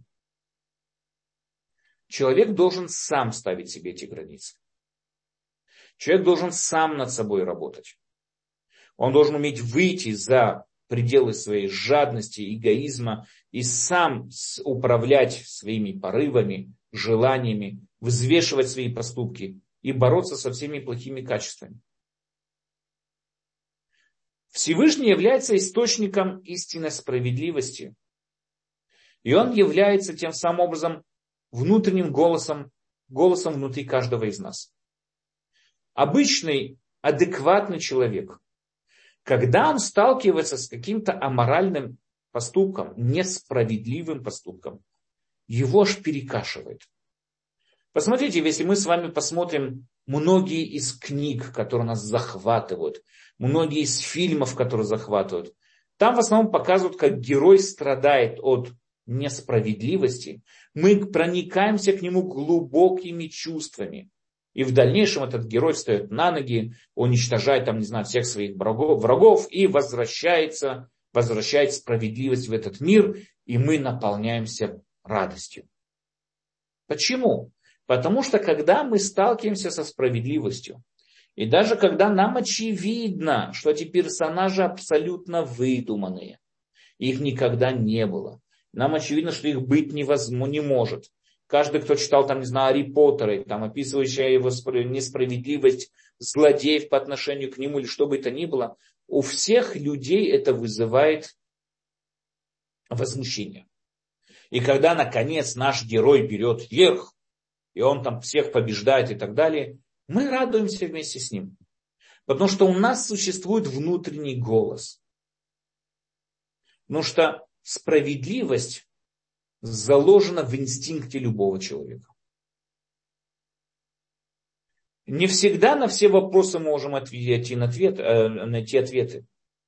человек должен сам ставить себе эти границы. Человек должен сам над собой работать. Он должен уметь выйти за пределы своей жадности, эгоизма и сам управлять своими порывами, желаниями, взвешивать свои поступки и бороться со всеми плохими качествами. Всевышний является источником истинной справедливости. И он является тем самым образом внутренним голосом внутри каждого из нас. Обычный, адекватный человек, когда он сталкивается с каким-то аморальным поступком, несправедливым поступком, его аж перекашивает. Посмотрите, если мы с вами посмотрим многие из книг, которые нас захватывают, многие из фильмов, которые захватывают, там в основном показывают, как герой страдает от несправедливости. Мы проникаемся к нему глубокими чувствами. И в дальнейшем этот герой встает на ноги, уничтожает там, не знаю, всех своих врагов и возвращает справедливость в этот мир, и мы наполняемся радостью. Почему? Потому что когда мы сталкиваемся со справедливостью, и даже когда нам очевидно, что эти персонажи абсолютно выдуманные, их никогда не было, нам очевидно, что их быть не может, Каждый, кто читал, там, не знаю, Гарри Поттера, там, описывающая его несправедливость злодеев по отношению к нему, или что бы это ни было, у всех людей это вызывает возмущение. И когда, наконец, наш герой берет верх, и он там всех побеждает и так далее, мы радуемся вместе с ним. Потому что у нас существует внутренний голос. Потому что справедливость заложена в инстинкте любого человека. Не всегда на все вопросы мы можем найти ответы.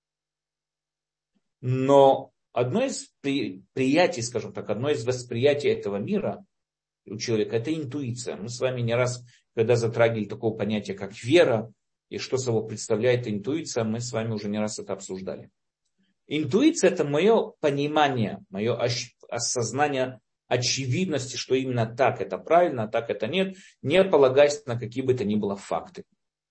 Но одно из приятий, скажем так, одно из восприятий этого мира у человека — это интуиция. Мы с вами не раз, когда затрагивали такое понятие, как вера, и что собой представляет интуиция, мы с вами уже не раз это обсуждали. Интуиция — это мое понимание, мое осознание очевидности, что именно так это правильно, а так это нет, не полагаясь на какие бы то ни было факты.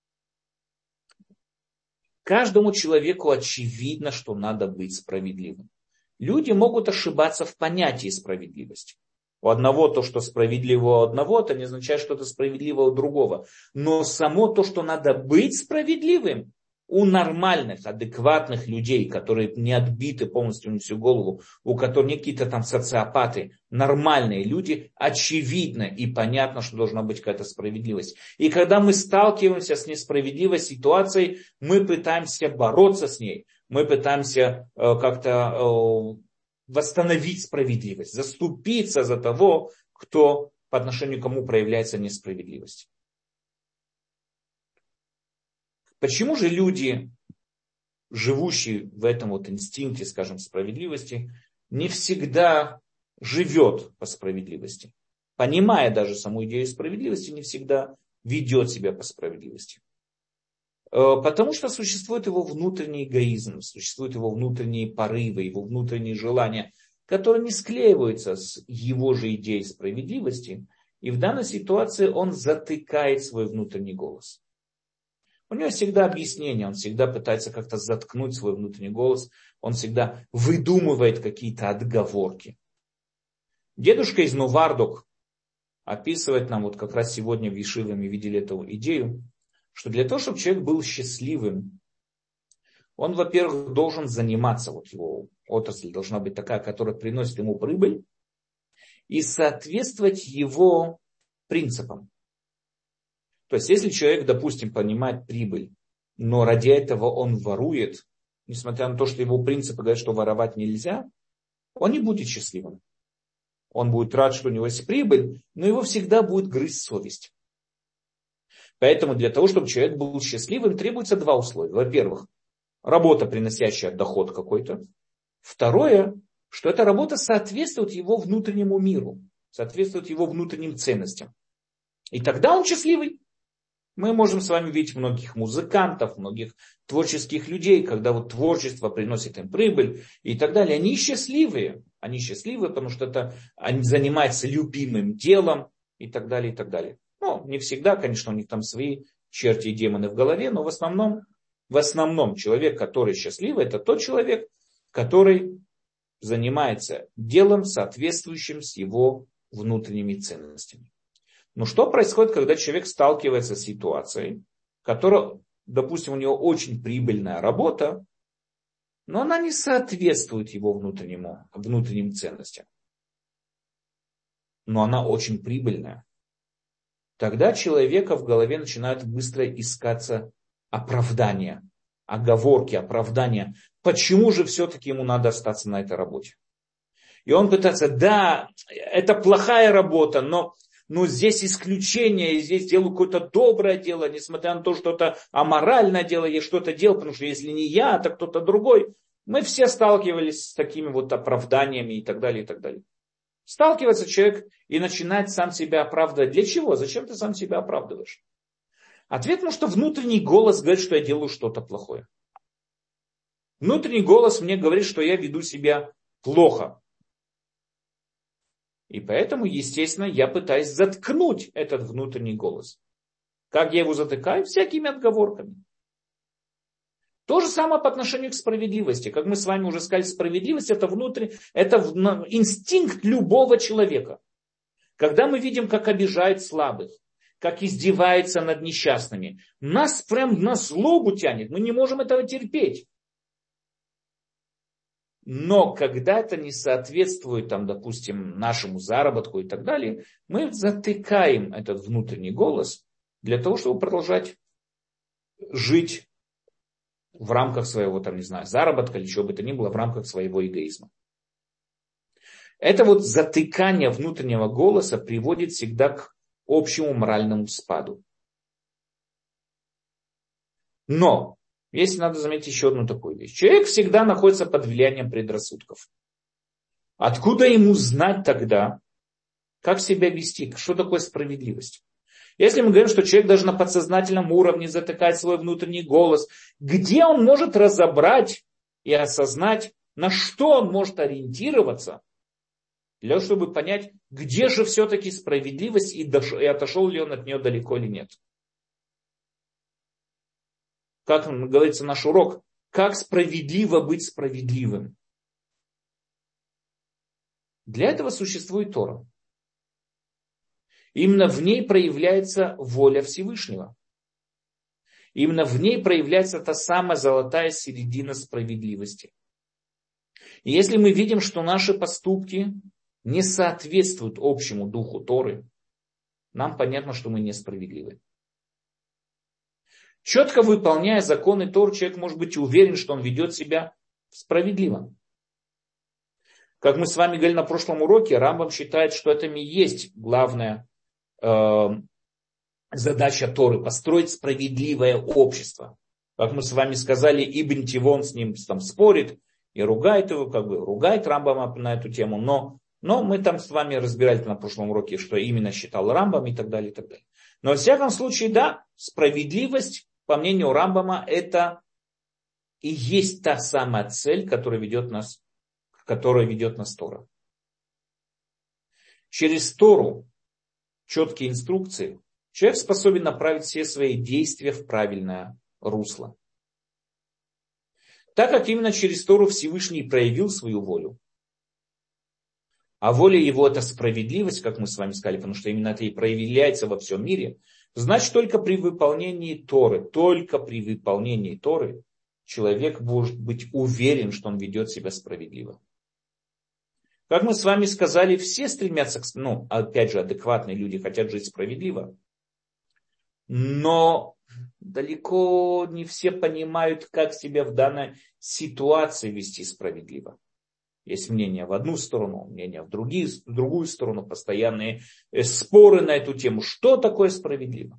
Каждому человеку очевидно, что надо быть справедливым. Люди могут ошибаться в понятии справедливости. У одного то, что справедливо у одного, это не означает, что это справедливо у другого. Но само то, что надо быть справедливым, у нормальных, адекватных людей, которые не отбиты полностью на всю голову, у которых не какие-то там социопаты, нормальные люди, очевидно и понятно, что должна быть какая-то справедливость. И когда мы сталкиваемся с несправедливой ситуацией, мы пытаемся бороться с ней, мы пытаемся как-то восстановить справедливость, заступиться за того, кто по отношению к кому проявляется несправедливость. Почему же люди, живущие в этом вот инстинкте, скажем, справедливости, не всегда живет по справедливости? Понимая даже саму идею справедливости, не всегда ведет себя по справедливости. Потому что существует его внутренний эгоизм, существуют его внутренние порывы, его внутренние желания, которые не склеиваются с его же идеей справедливости. И в данной ситуации он затыкает свой внутренний голос. У него всегда объяснение, он всегда пытается как-то заткнуть свой внутренний голос, он всегда выдумывает какие-то отговорки. Дедушка из Новардок описывает нам, вот как раз сегодня в Ешиве мы видели эту идею, что для того, чтобы человек был счастливым, он, во-первых, должен заниматься, вот его отрасль должна быть такая, которая приносит ему прибыль, и соответствовать его принципам. То есть, если человек, допустим, понимает прибыль, но ради этого он ворует, несмотря на то, что его принципы говорят, что воровать нельзя, он не будет счастливым. Он будет рад, что у него есть прибыль, но его всегда будет грызть совесть. Поэтому для того, чтобы человек был счастливым, требуется два условия. Во-первых, работа, приносящая доход какой-то. Второе, что эта работа соответствует его внутреннему миру, соответствует его внутренним ценностям. И тогда он счастливый. Мы можем с вами видеть многих музыкантов, многих творческих людей, когда вот творчество приносит им прибыль и так далее. Они счастливые. Они счастливые, потому что они занимаются любимым делом и так далее, и так далее. Ну, не всегда, конечно, у них там свои черти и демоны в голове, но в основном человек, который счастливый, это тот человек, который занимается делом, соответствующим с его внутренними ценностями. Но что происходит, когда человек сталкивается с ситуацией, которая, допустим, у него очень прибыльная работа, но она не соответствует его внутренним ценностям. Но она очень прибыльная. Тогда человека в голове начинают быстро искаться оправдания, оговорки, оправдания. Почему же все-таки ему надо остаться на этой работе? И он пытается, да, это плохая работа, но здесь исключение, здесь делаю какое-то доброе дело, несмотря на то, что это аморальное дело, я что-то делал, потому что если не я, то кто-то другой. Мы все сталкивались с такими вот оправданиями и так далее, и так далее. Сталкивается человек и начинает сам себя оправдывать. Для чего? Зачем ты сам себя оправдываешь? Ответ, потому что внутренний голос говорит, что я делаю что-то плохое. Внутренний голос мне говорит, что я веду себя плохо. И поэтому, естественно, я пытаюсь заткнуть этот внутренний голос. Как я его затыкаю? Всякими отговорками. То же самое по отношению к справедливости. Как мы с вами уже сказали, справедливость это инстинкт любого человека. Когда мы видим, как обижает слабых, как издевается над несчастными, нас прям на злобу тянет, мы не можем этого терпеть. Но когда это не соответствует, там, допустим, нашему заработку и так далее, мы затыкаем этот внутренний голос для того, чтобы продолжать жить в рамках своего, там, не знаю, заработка или чего бы то ни было, в рамках своего эгоизма. Это вот затыкание внутреннего голоса приводит всегда к общему моральному спаду. Но, если надо заметить еще одну такую вещь. Человек всегда находится под влиянием предрассудков. Откуда ему знать тогда, как себя вести, что такое справедливость? Если мы говорим, что человек даже на подсознательном уровне затыкает свой внутренний голос, где он может разобрать и осознать, на что он может ориентироваться, для того, чтобы понять, где же все-таки справедливость и отошел ли он от нее далеко или нет. Как говорится наш урок, как справедливо быть справедливым. Для этого существует Тора. Именно в ней проявляется воля Всевышнего. Именно в ней проявляется та самая золотая середина справедливости. И если мы видим, что наши поступки не соответствуют общему духу Торы, нам понятно, что мы несправедливы. Четко выполняя законы Торы, человек может быть уверен, что он ведет себя справедливо. Как мы с вами говорили на прошлом уроке, Рамбам считает, что это и есть главная задача Торы – построить справедливое общество. Как мы с вами сказали, Ибн Тивон с ним там спорит и ругает его, ругает Рамбама на эту тему, но мы там с вами разбирали на прошлом уроке, что именно считал Рамбам и так далее, и так далее. Но во всяком случае, да, справедливость, по мнению Рамбама, это и есть та самая цель, которая ведет нас Тора. Через Тору, четкие инструкции, человек способен направить все свои действия в правильное русло. Так как именно через Тору Всевышний проявил свою волю, а воля его это справедливость, как мы с вами сказали, потому что именно это и проявляется во всем мире, значит только при выполнении Торы человек может быть уверен, что он ведет себя справедливо. Как мы с вами сказали, все стремятся, опять же, адекватные люди хотят жить справедливо. Но далеко не все понимают, как себя в данной ситуации вести справедливо. Есть мнение в одну сторону, мнение в другую сторону, постоянные споры на эту тему, что такое справедливо.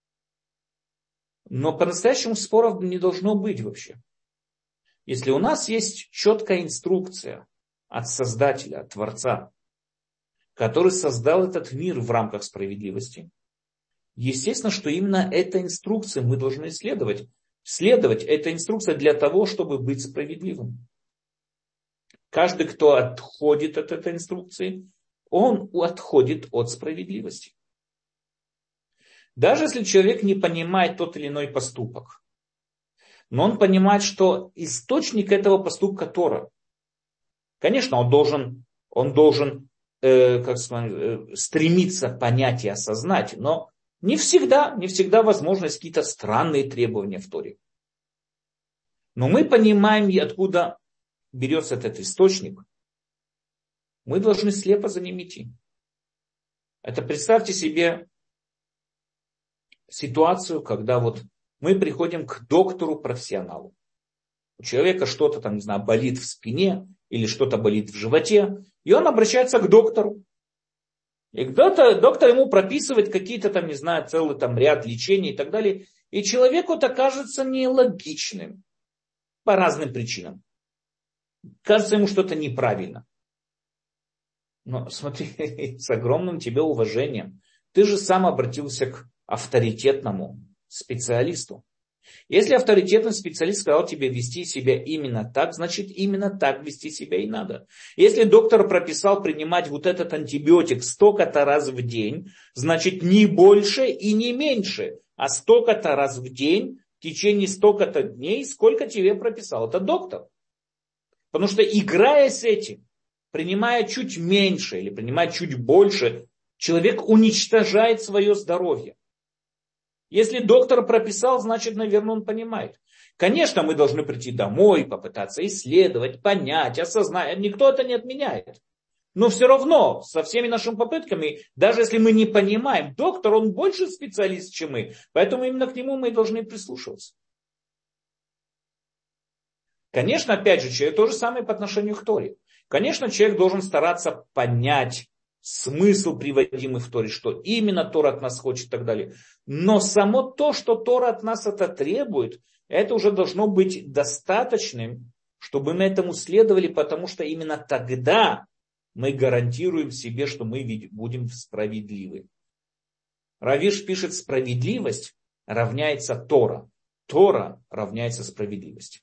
Но по-настоящему споров не должно быть вообще. Если у нас есть четкая инструкция от Создателя, от Творца, который создал этот мир в рамках справедливости, естественно, что именно этой инструкции мы должны следовать. Следовать этой инструкции для того, чтобы быть справедливым. Каждый, кто отходит от этой инструкции, он отходит от справедливости. Даже если человек не понимает тот или иной поступок, но он понимает, что источник этого поступка Тора. Конечно, он должен стремиться понять и осознать, но не всегда возможны какие-то странные требования в Торе. Но мы понимаем, откуда берется этот источник, мы должны слепо за ним идти. Это представьте себе ситуацию, когда мы приходим к доктору-профессионалу. У человека что-то там, болит в спине или что-то болит в животе, и он обращается к доктору. И доктор ему прописывает какие-то целый ряд лечений и так далее. И человеку это кажется нелогичным по разным причинам. Кажется ему что-то неправильно. Но смотри, с огромным тебе уважением. Ты же сам обратился к авторитетному специалисту. Если авторитетный специалист сказал тебе вести себя именно так, значит именно так вести себя и надо. Если доктор прописал принимать этот антибиотик столько-то раз в день, значит не больше и не меньше, а столько-то раз в день в течение столько-то дней, сколько тебе прописал. Это доктор. Потому что играя с этим, принимая чуть меньше или принимая чуть больше, Человек уничтожает свое здоровье. Если доктор прописал, значит, наверное, он понимает. Конечно, мы должны прийти домой, попытаться исследовать, понять, осознать. Никто это не отменяет. Но все равно, со всеми нашими попытками, даже если мы не понимаем, доктор, он больше специалист, чем мы. Поэтому именно к нему мы должны прислушиваться. Конечно, опять же, человек то же самое по отношению к Торе. Конечно, человек должен стараться понять смысл, приводимый в Торе, что именно Тора от нас хочет и так далее. Но само то, что Тора от нас это требует, это уже должно быть достаточным, чтобы мы этому следовали, потому что именно тогда мы гарантируем себе, что мы будем справедливы. Равиш пишет, справедливость равняется Тора. Тора равняется справедливости.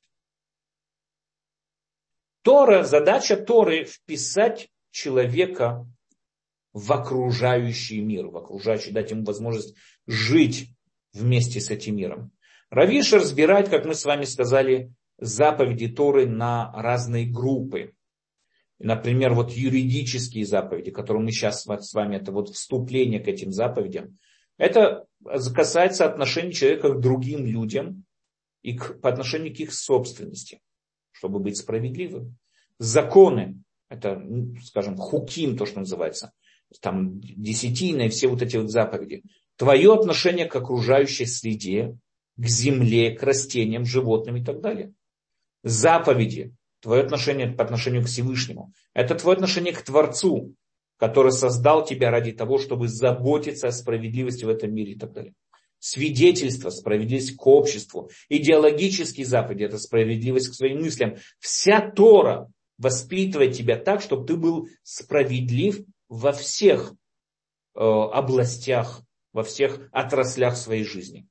Тора, задача Торы вписать человека в окружающий мир, дать ему возможность жить вместе с этим миром. Равиш разбирает, как мы с вами сказали, заповеди Торы на разные группы. Например, вот юридические заповеди, которые мы сейчас с вами, это вот вступление к этим заповедям. Это касается отношений человека к другим людям и по отношению к их собственности, чтобы быть справедливым. Законы, это, скажем, хуким, то, что называется, там десятина и все вот эти вот заповеди. Твое отношение к окружающей среде, к земле, к растениям, животным и так далее. Заповеди. Твое отношение по отношению к Всевышнему. Это твое отношение к Творцу, который создал тебя ради того, чтобы заботиться о справедливости в этом мире и так далее. Свидетельство, справедливость к обществу. Идеологические заповеди, это справедливость к своим мыслям. Вся Тора воспитывает тебя так, чтобы ты был справедлив во всех областях, во всех отраслях своей жизни.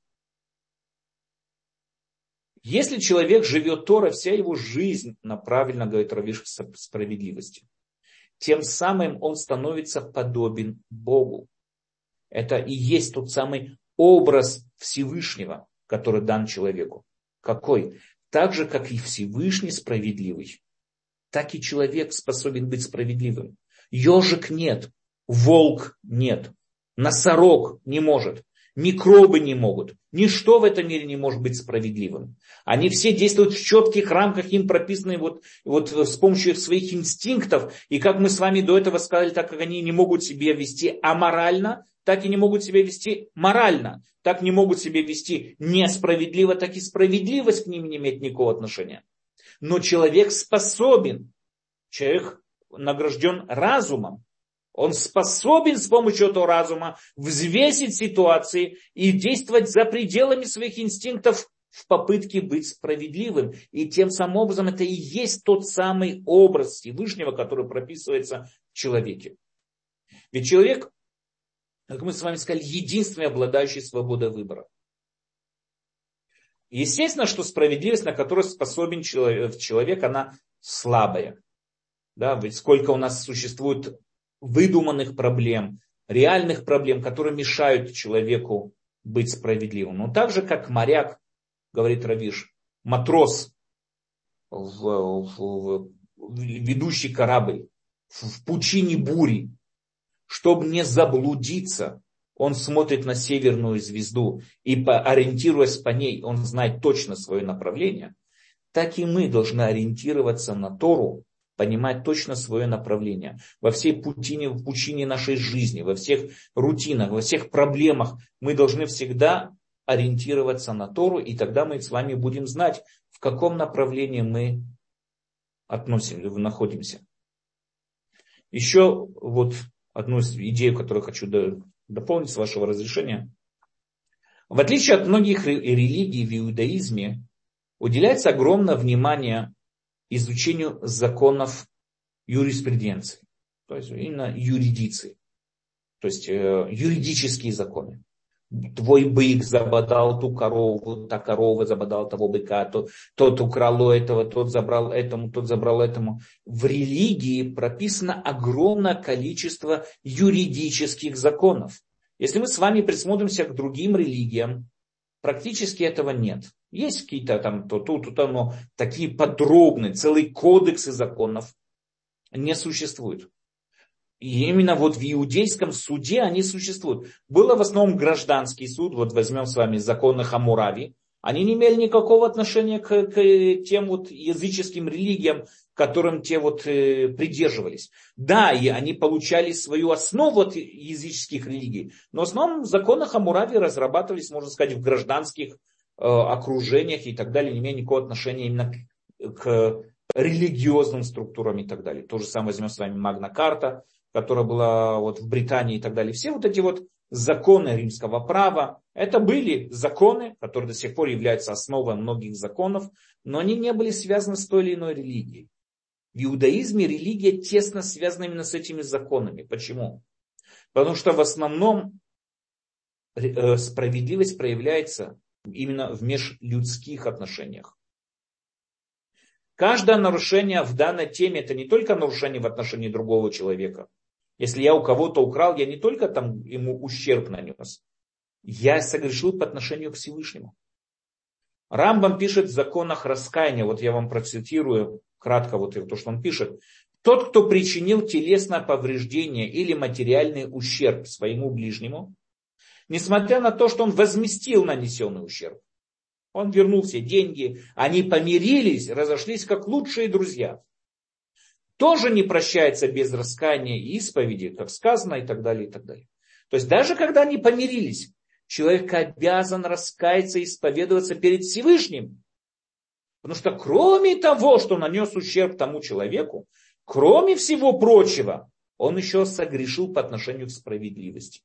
Если человек живет Торой, вся его жизнь направлена, говорит Равиш, к справедливости. Тем самым он становится подобен Богу. Это и есть тот самый образ Всевышнего, который дан человеку. Какой? Так же, как и Всевышний справедливый, так и человек способен быть справедливым. Ежик нет, волк нет, носорог не может. Микробы не могут. Ничто в этом мире не может быть справедливым. Они все действуют в четких рамках, им прописанные вот с помощью своих инстинктов. И как мы с вами до этого сказали, так как они не могут себя вести аморально, так и не могут себя вести морально. Так не могут себя вести несправедливо, так и справедливость к ним не имеет никакого отношения. Но человек способен, человек награжден разумом. Он способен с помощью этого разума взвесить ситуации и действовать за пределами своих инстинктов в попытке быть справедливым. И тем самым образом это и есть тот самый образ Всевышнего, который прописывается в человеке. Ведь человек, как мы с вами сказали, единственный обладающий свободой выбора. Естественно, что справедливость, на которую способен человек, она слабая. Да, ведь сколько у нас существует выдуманных проблем, реальных проблем, которые мешают человеку быть справедливым. Но так же, как моряк, говорит Равиш, матрос, ведущий корабль в пучине бури, чтобы не заблудиться, он смотрит на северную звезду и, ориентируясь по ней, он знает точно свое направление. Так и мы должны ориентироваться на Тору, понимать точно свое направление. Во всей пучине нашей жизни, во всех рутинах, во всех проблемах мы должны всегда ориентироваться на Тору, и тогда мы с вами будем знать, в каком направлении мы находимся. Еще вот одну идею, которую хочу дополнить с вашего разрешения. В отличие от многих религий в иудаизме, уделяется огромное внимание изучению законов юриспруденции, то есть именно юридиции, то есть юридические законы. Твой бык забодал ту корову, та корова забодала того быка, тот украл у этого, тот забрал этому. В религии прописано огромное количество юридических законов. Если мы с вами присмотримся к другим религиям, практически этого нет. Есть какие-то там но такие подробные, целые кодексы законов не существует. И именно вот в иудейском суде они существуют. Было в основном гражданский суд, вот возьмем с вами законы Хаммурави. Они не имели никакого отношения к тем вот языческим религиям, которым те вот придерживались. Да, и они получали свою основу от языческих религий, но в основном законы Хаммурави разрабатывались, можно сказать, в гражданских окружениях и так далее, не имея никакого отношения именно к религиозным структурам и так далее. То же самое возьмем с вами Магна Карта, которая была вот в Британии и так далее. Все вот эти вот законы римского права, это были законы, которые до сих пор являются основой многих законов, но они не были связаны с той или иной религией. В иудаизме религия тесно связана именно с этими законами. Почему? Потому что в основном справедливость проявляется именно в межлюдских отношениях. Каждое нарушение в данной теме это не только нарушение в отношении другого человека. Если я у кого-то украл, я не только там ему ущерб нанес, я согрешил по отношению к Всевышнему. Рамбам пишет в законах раскаяния, вот я вам процитирую кратко вот то, что он пишет. Тот, кто причинил телесное повреждение или материальный ущерб своему ближнему, несмотря на то, что он возместил нанесенный ущерб, он вернул все деньги, они помирились, разошлись как лучшие друзья, тоже не прощается без раскаяния и исповеди, как сказано, и так далее, и так далее. То есть даже когда они помирились, человек обязан раскаяться и исповедоваться перед Всевышним. Потому что кроме того, что нанес ущерб тому человеку, кроме всего прочего, он еще согрешил по отношению к справедливости.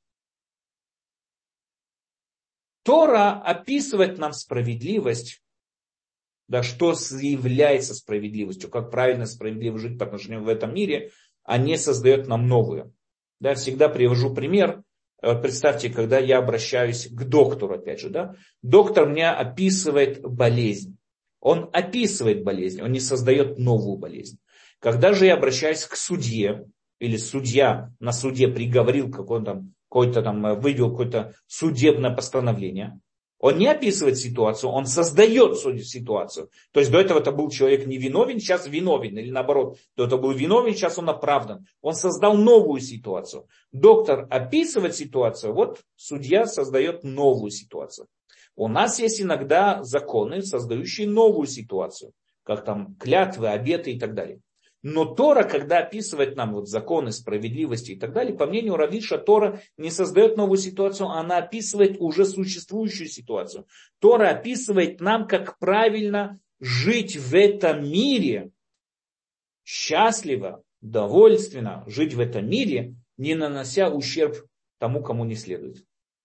Тора описывает нам справедливость, да, что является справедливостью, как правильно справедливо жить по отношению в этом мире, а не создает нам новую. Да, всегда привожу пример. Представьте, когда я обращаюсь к доктору, опять же, да, доктор мне описывает болезнь. Он описывает болезнь, он не создает новую болезнь. Когда же я обращаюсь к судье, или судья на суде приговорил какой-то там вывел какое-то судебное постановление, он не описывает ситуацию, он создает ситуацию. То есть до этого это был человек невиновен, сейчас виновен. Или наоборот, до этого был виновен, сейчас он оправдан. Он создал новую ситуацию. Доктор описывает ситуацию, вот судья создает новую ситуацию. У нас есть иногда законы, создающие новую ситуацию. Как там клятвы, обеты и так далее. Но Тора, когда описывает нам вот законы справедливости и так далее, по мнению Равиша, Тора не создает новую ситуацию, она описывает уже существующую ситуацию. Тора описывает нам, как правильно жить в этом мире, счастливо, довольственно жить в этом мире, не нанося ущерб тому, кому не следует.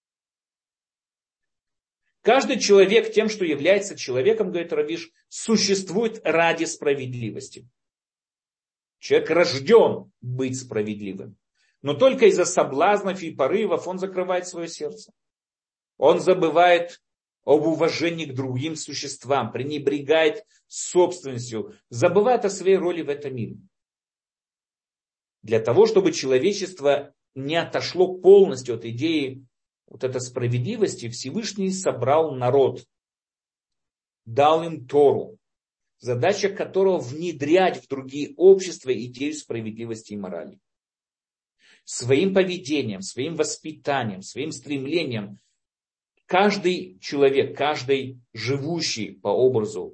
Каждый человек тем, что является человеком, говорит Равиш, существует ради справедливости. Человек рожден быть справедливым. Но только из-за соблазнов и порывов он закрывает свое сердце. Он забывает об уважении к другим существам, пренебрегает собственностью, забывает о своей роли в этом мире. Для того, чтобы человечество не отошло полностью от идеи вот этой справедливости, Всевышний собрал народ, дал им Тору, задача которого внедрять в другие общества идею справедливости и морали. Своим поведением, своим воспитанием, своим стремлением каждый человек, каждый живущий по образу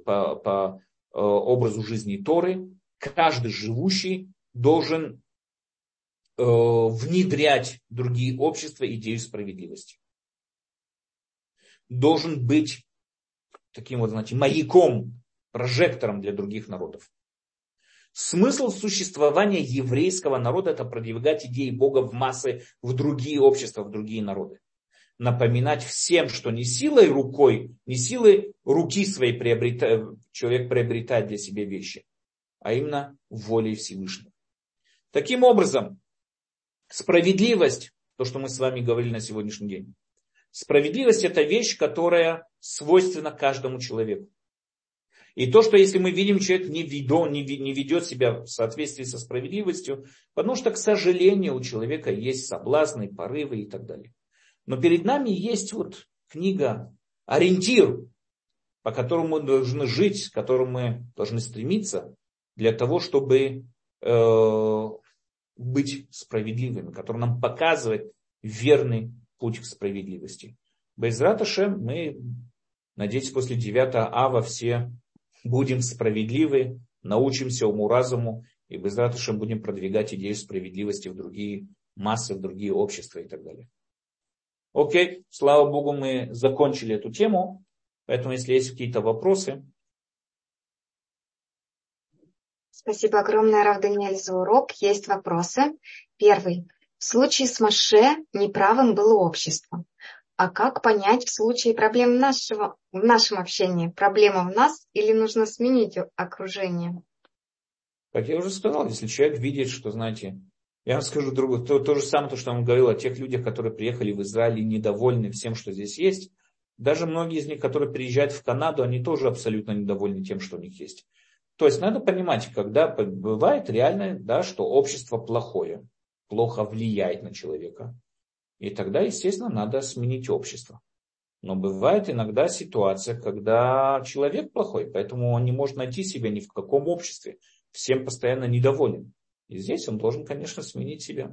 жизни Торы, каждый живущий должен внедрять в другие общества идею справедливости. Должен быть таким вот, знаете, маяком, прожектором для других народов. Смысл существования еврейского народа – это продвигать идеи Бога в массы, в другие общества, в другие народы. Напоминать всем, что не силой руки своей человек приобретает для себя вещи, а именно волей Всевышнего. Таким образом, справедливость, то, что мы с вами говорили на сегодняшний день, справедливость – это вещь, которая свойственна каждому человеку. И то, что если мы видим, человек не ведет себя в соответствии со справедливостью, потому что, к сожалению, у человека есть соблазны, порывы и так далее. Но перед нами есть вот книга, ориентир, по которому мы должны жить, к которому мы должны стремиться, для того, чтобы быть справедливыми, который нам показывает верный путь к справедливости. Бе'эзрат Ашем, мы, надеюсь, после 9 ава все будем справедливы, научимся уму-разуму, и Бе'эзрат Ашем будем продвигать идею справедливости в другие массы, в другие общества и так далее. Окей, слава Богу, мы закончили эту тему, поэтому если есть какие-то вопросы. Спасибо огромное, Рав Даниэль, за урок. Есть вопросы. Первый. В случае с Моше неправым было общество. А как понять в случае проблем в нашем общении? Проблема в нас или нужно сменить окружение? Как я уже сказал, если человек видит, что, знаете, я вам скажу другое, то же самое, что я вам говорил о тех людях, которые приехали в Израиль и недовольны всем, что здесь есть. Даже многие из них, которые приезжают в Канаду, они тоже абсолютно недовольны тем, что у них есть. То есть надо понимать, когда бывает реально, да, что общество плохое, плохо влияет на человека. И тогда, естественно, надо сменить общество. Но бывает иногда ситуация, когда человек плохой, поэтому он не может найти себя ни в каком обществе, всем постоянно недоволен. И здесь он должен, конечно, сменить себя.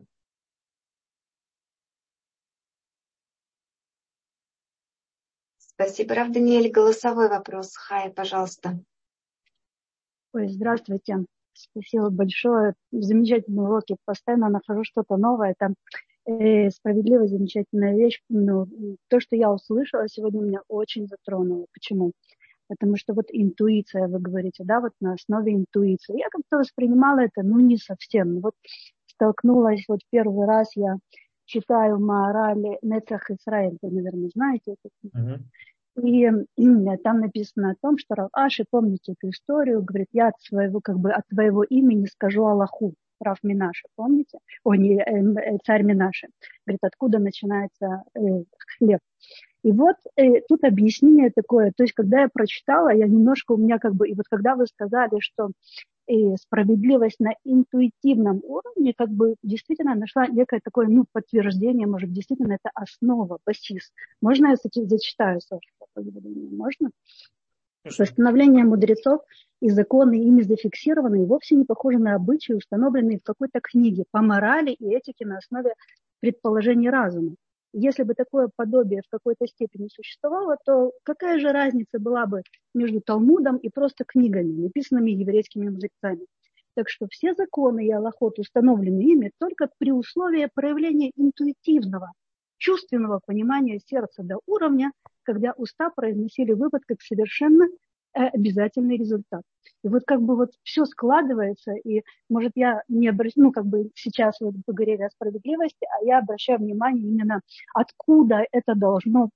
Спасибо, Рав Даниэль. Голосовой вопрос. Хай, пожалуйста. Ой, здравствуйте. Спасибо большое. Замечательные уроки. Постоянно нахожу что-то новое. Там справедливая, замечательная вещь. Но то, что я услышала сегодня, меня очень затронуло. Почему? Потому что вот интуиция, вы говорите, да, вот на основе интуиции. Я как-то воспринимала это, не совсем. Вот столкнулась, вот первый раз я читаю Маораль Нецах Исраэль, вы, наверное, знаете это. И там написано о том, что Рав Аши, помните эту историю, говорит, я от твоего имени скажу Аллаху, Рав Минаше, помните? Царь Минаше. Говорит, откуда начинается хлеб. И вот тут объяснение такое, то есть когда я прочитала, я немножко у меня и вот когда вы сказали, что справедливость на интуитивном уровне, действительно нашла некое такое, подтверждение, может, действительно это основа, басис. Можно я зачитаю, Саша? Можно? Постановления мудрецов и законы, ими зафиксированные, вовсе не похожи на обычаи, установленные в какой-то книге по морали и этике на основе предположений разума. Если бы такое подобие в какой-то степени существовало, то какая же разница была бы между Талмудом и просто книгами, написанными еврейскими мудрецами? Так что все законы и алахот установлены ими только при условии проявления интуитивного, чувственного понимания сердца до уровня, когда уста произносили вывод как совершенно обязательный результат. И вот все складывается, и, может, я не обращаю, сейчас вы говорили о справедливости, а я обращаю внимание именно, откуда это должно,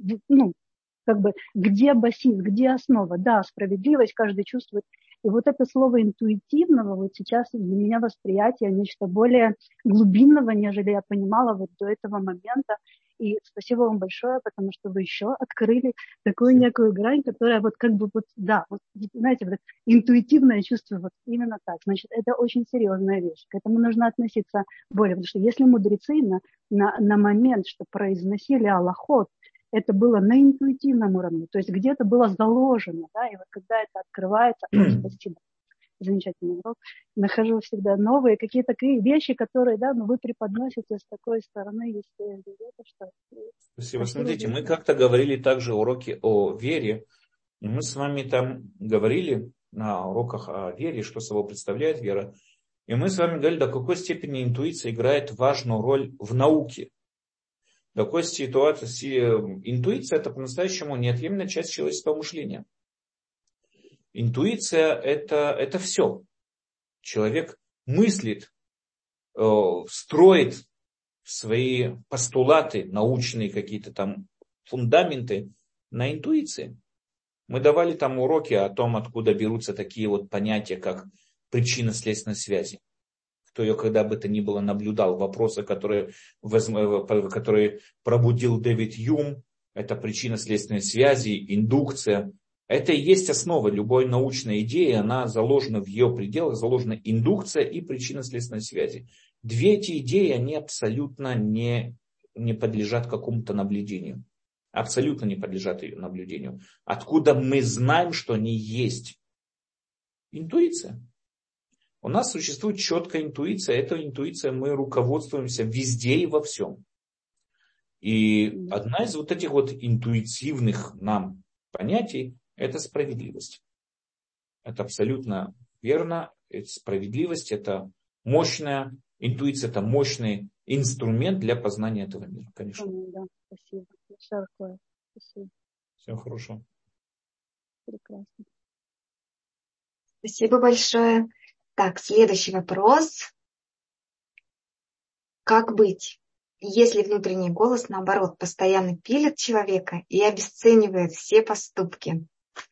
где басис, где основа. Да, справедливость каждый чувствует. И вот это слово интуитивного, вот сейчас для меня восприятие нечто более глубинного, нежели я понимала вот до этого момента. И спасибо вам большое, потому что вы еще открыли такую некую грань, которая знаете, вот интуитивное чувство, вот именно так. Значит, это очень серьезная вещь. К этому нужно относиться более, потому что если мудрецы на момент, что произносили алахот, это было на интуитивном уровне, то есть где-то было заложено, да, и вот когда это открывается, спасибо. Замечательный урок. Нахожу всегда новые какие-то такие вещи, которые, вы преподносите с такой стороны, если это что. Спасибо. Смотрите, мы как-то говорили также уроки о вере. И мы с вами там говорили на уроках о вере, что собой представляет вера. И мы с вами говорили, до какой степени интуиция играет важную роль в науке. До какой ситуации интуиция это по-настоящему неотъемлемая часть человеческого мышления. Интуиция это все. Человек мыслит, строит свои постулаты, научные какие-то там фундаменты на интуиции. Мы давали там уроки о том, откуда берутся такие вот понятия, как причинно-следственной связи. Кто ее когда бы то ни было наблюдал, вопросы, которые пробудил Дэвид Юм, это причинно-следственной связи, индукция. Это и есть основа любой научной идеи, она заложена в ее пределах, заложена индукция и причинно-следственной связи. Две эти идеи, они абсолютно не подлежат какому-то наблюдению. Абсолютно не подлежат ее наблюдению. Откуда мы знаем, что они есть? Интуиция. У нас существует четкая интуиция. Эта интуиция, мы руководствуемся везде и во всем. И одна из вот этих вот интуитивных нам понятий – это справедливость. Это абсолютно верно. Справедливость – это мощная интуиция, это мощный инструмент для познания этого мира, конечно. Да, спасибо. Широко. Спасибо. Всего хорошего. Прекрасно. Спасибо большое. Так, следующий вопрос. Как быть, если внутренний голос, наоборот, постоянно пилит человека и обесценивает все поступки?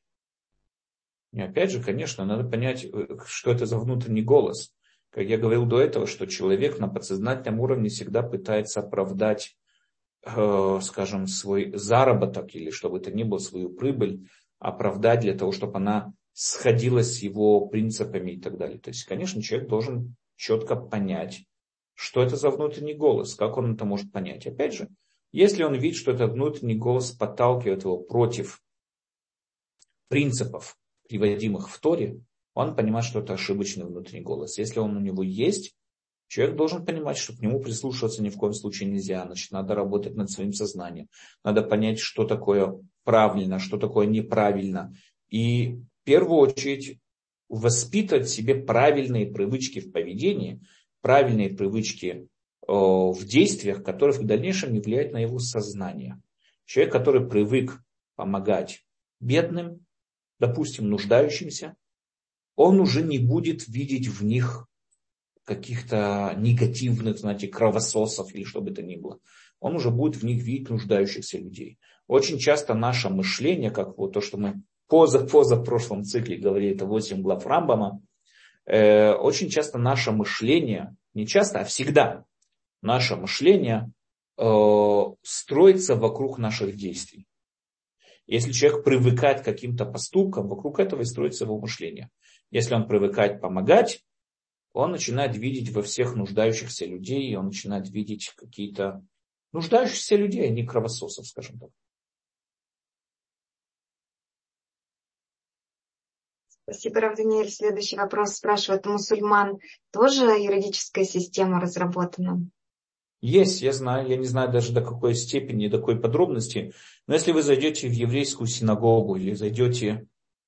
И опять же, конечно, надо понять, что это за внутренний голос. Как я говорил до этого, что человек на подсознательном уровне всегда пытается оправдать, скажем, свой заработок или чтобы это ни было, свою прибыль, оправдать для того, чтобы она сходилась с его принципами и так далее. То есть, конечно, человек должен четко понять, что это за внутренний голос, как он это может понять. Опять же, если он видит, что этот внутренний голос подталкивает его против принципов, приводимых в Торе, он понимает, что это ошибочный внутренний голос. Если он у него есть, человек должен понимать, что к нему прислушиваться ни в коем случае нельзя. Значит, надо работать над своим сознанием. Надо понять, что такое правильно, что такое неправильно. И в первую очередь воспитывать в себе правильные привычки в поведении, правильные привычки в действиях, которые в дальнейшем не влияют на его сознание. Человек, который привык помогать бедным, допустим, нуждающимся, он уже не будет видеть в них каких-то негативных, знаете, кровососов или что бы то ни было. Он уже будет в них видеть нуждающихся людей. Очень часто наше мышление, как вот то, что мы в прошлом цикле говорили, это 8 глав Рамбама, очень часто наше мышление, не часто, а всегда, наше мышление строится вокруг наших действий. Если человек привыкает к каким-то поступкам, вокруг этого и строится его мышление. Если он привыкает помогать, он начинает видеть во всех нуждающихся людей, и он начинает видеть какие-то нуждающихся людей, а не кровососов, скажем так. Спасибо, Рав Даниэль. Следующий вопрос спрашивает: у мусульман тоже юридическая система разработана? Есть, я знаю, я не знаю даже до какой степени, до какой подробности, но если вы зайдете в еврейскую синагогу или зайдете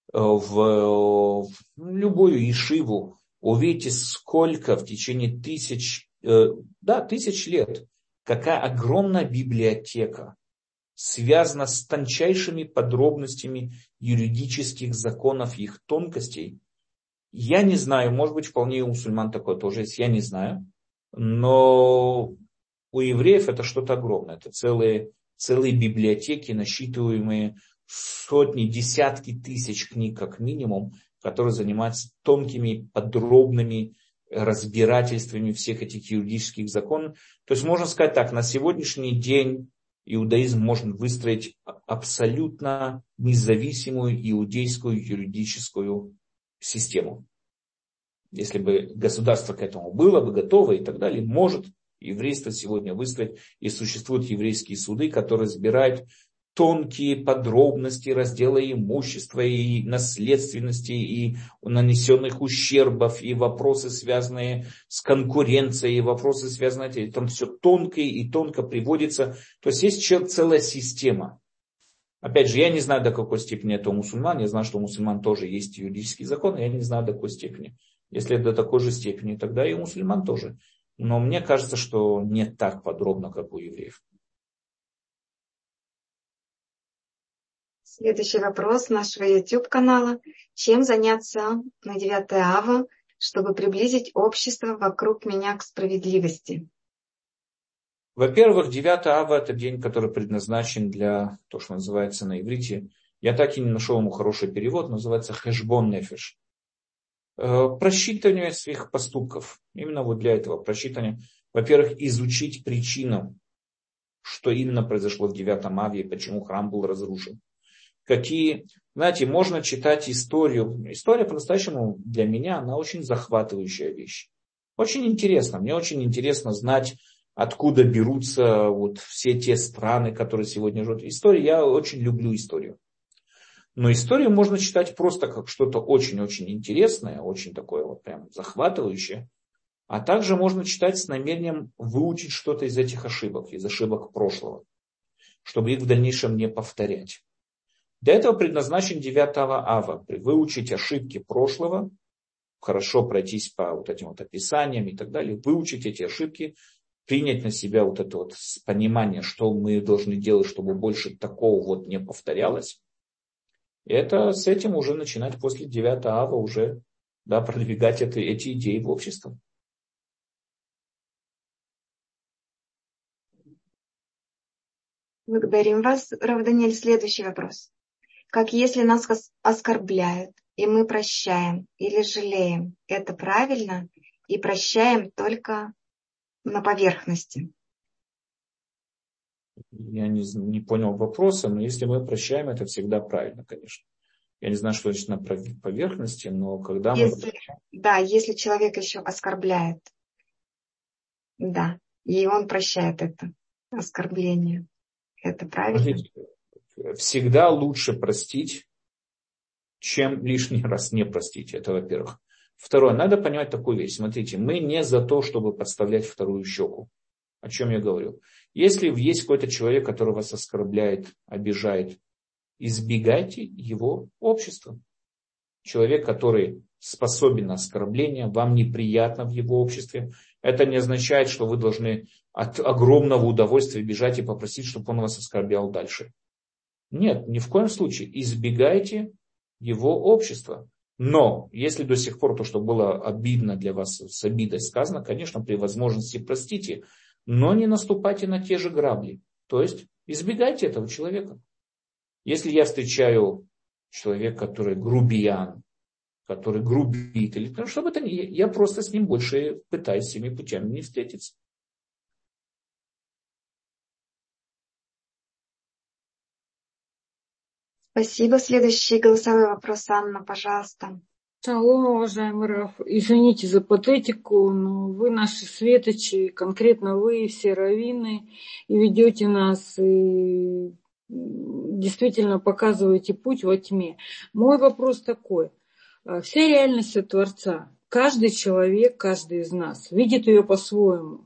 в любую ешиву, увидите, сколько в течение тысяч лет, какая огромная библиотека связана с тончайшими подробностями юридических законов и их тонкостей. Я не знаю, может быть, вполне и у мусульман такое тоже есть, я не знаю, но у евреев это что-то огромное. Это целые библиотеки, насчитываемые сотни, десятки тысяч книг как минимум, которые занимаются тонкими, подробными разбирательствами всех этих юридических законов. То есть можно сказать так, на сегодняшний день иудаизм может выстроить абсолютно независимую иудейскую юридическую систему. Если бы государство к этому было бы готово и так далее, может еврейство сегодня выстроить, и существуют еврейские суды, которые разбирают тонкие подробности раздела имущества и наследственности, и нанесенных ущербов, и вопросы, связанные с конкуренцией, и вопросы, связанные, там все тонко и тонко приводится. То есть есть целая система. Опять же, я не знаю, до какой степени это у мусульман, я знаю, что у мусульман тоже есть юридический закон, я не знаю, до какой степени. Если до такой же степени, тогда и у мусульман тоже. Но мне кажется, что не так подробно, как у евреев. Следующий вопрос нашего YouTube-канала. Чем заняться на 9 ава, чтобы приблизить общество вокруг меня к справедливости? Во-первых, 9 ава – это день, который предназначен для того, что называется на иврите. Я так и не нашел ему хороший перевод, называется хэшбон нефеш. Просчитывание своих поступков. Именно вот для этого просчитывания. Во-первых, изучить причину, что именно произошло в 9 аве и почему храм был разрушен. Знаете, можно читать историю. История по-настоящему для меня, она очень захватывающая вещь. Очень интересно. Мне очень интересно знать, откуда берутся вот все те страны, которые сегодня живут. Я очень люблю историю. Но историю можно читать просто как что-то очень-очень интересное, очень такое вот прям захватывающее. А также можно читать с намерением выучить что-то из этих ошибок, из ошибок прошлого, чтобы их в дальнейшем не повторять. Для этого предназначен 9 ава. Выучить ошибки прошлого, хорошо пройтись по вот этим вот описаниям и так далее, выучить эти ошибки, принять на себя вот это вот понимание, что мы должны делать, чтобы больше такого вот не повторялось. И это с этим уже начинать после 9 ава уже продвигать эти идеи в общество. Благодарим вас, Рав Даниэль. Следующий вопрос. Как если нас оскорбляют, и мы прощаем или жалеем, это правильно? И прощаем только на поверхности? Я не понял вопроса, но если мы прощаем, это всегда правильно, конечно. Я не знаю, что значит на поверхности, но когда мы прощаем... Да, если человек еще оскорбляет, да, и он прощает это оскорбление, это правильно? Всегда лучше простить, чем лишний раз не простить. Это, во-первых. Второе, надо понимать такую вещь. Смотрите, мы не за то, чтобы подставлять вторую щеку. О чем я говорю? Если есть какой-то человек, который вас оскорбляет, обижает, избегайте его общества. Человек, который способен на оскорбление, вам неприятно в его обществе, это не означает, что вы должны от огромного удовольствия бежать и попросить, чтобы он вас оскорблял дальше. Нет, ни в коем случае. Избегайте его общества. Но если до сих пор то, что было обидно для вас, с обидой сказано, конечно, при возможности простите, но не наступайте на те же грабли. То есть избегайте этого человека. Если я встречаю человека, который грубиян, который грубит, или чтобы это не, я просто с ним больше пытаюсь всеми путями не встретиться. Спасибо. Следующий голосовой вопрос, Анна, пожалуйста. Шалом, уважаемый Раф. Извините за патетику, но вы наши светочи, конкретно вы, все раввины, и ведете нас, и действительно показываете путь во тьме. Мой вопрос такой. Вся реальность от Творца. Каждый человек, каждый из нас видит ее по-своему.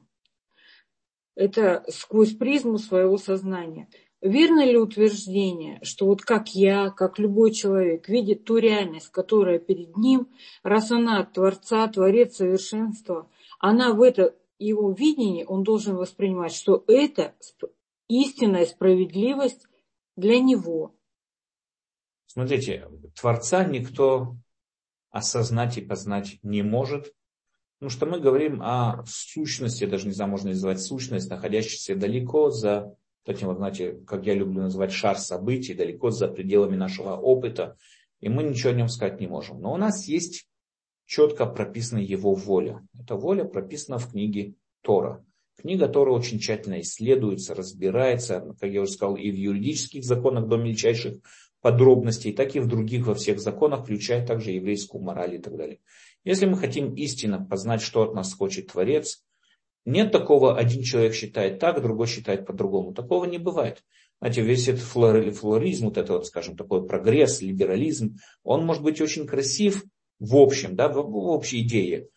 Это сквозь призму своего сознания. Верно ли утверждение, что вот как я, как любой человек видит ту реальность, которая перед ним, раз она от Творца, Творец совершенства, она в это его видение, он должен воспринимать, что это истинная справедливость для него. Смотрите, Творца никто осознать и познать не может, потому что мы говорим о сущности, даже не знаю, можно называть сущность, находящейся далеко за этим, вот, знаете, как я люблю называть, шар событий, далеко за пределами нашего опыта, и мы ничего о нем сказать не можем. Но у нас есть четко прописана его воля. Эта воля прописана в книге Тора. Книга Тора очень тщательно исследуется, разбирается, как я уже сказал, и в юридических законах до мельчайших подробностей, так и в других, во всех законах, включая также еврейскую мораль и так далее. Если мы хотим истинно познать, что от нас хочет Творец, нет такого, один человек считает так, другой считает по-другому. Такого не бывает. Знаете, весь этот флоризм, вот это вот, скажем, такой прогресс, либерализм, он может быть очень красив в общем, да, в общей идее,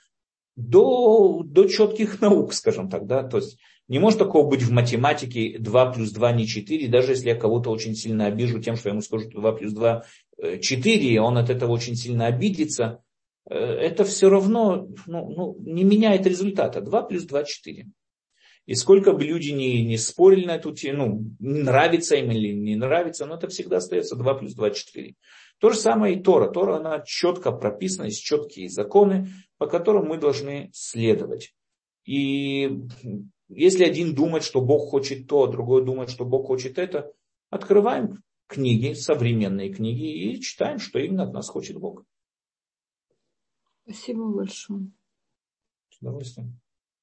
до четких наук, скажем так, да, то есть не может такого быть в математике 2 плюс 2 не 4, даже если я кого-то очень сильно обижу тем, что я ему скажу 2 плюс 2 4, и он от этого очень сильно обидится. Это все равно не меняет результата. 2 плюс 2 – 4. И сколько бы люди не спорили на эту тему, нравится им или не нравится, но это всегда остается 2 плюс 2 – 4. То же самое и Тора. Тора, она четко прописана, есть четкие законы, по которым мы должны следовать. И если один думает, что Бог хочет то, а другой думает, что Бог хочет это, открываем книги, современные книги, и читаем, что именно от нас хочет Бог. Спасибо большое. С удовольствием.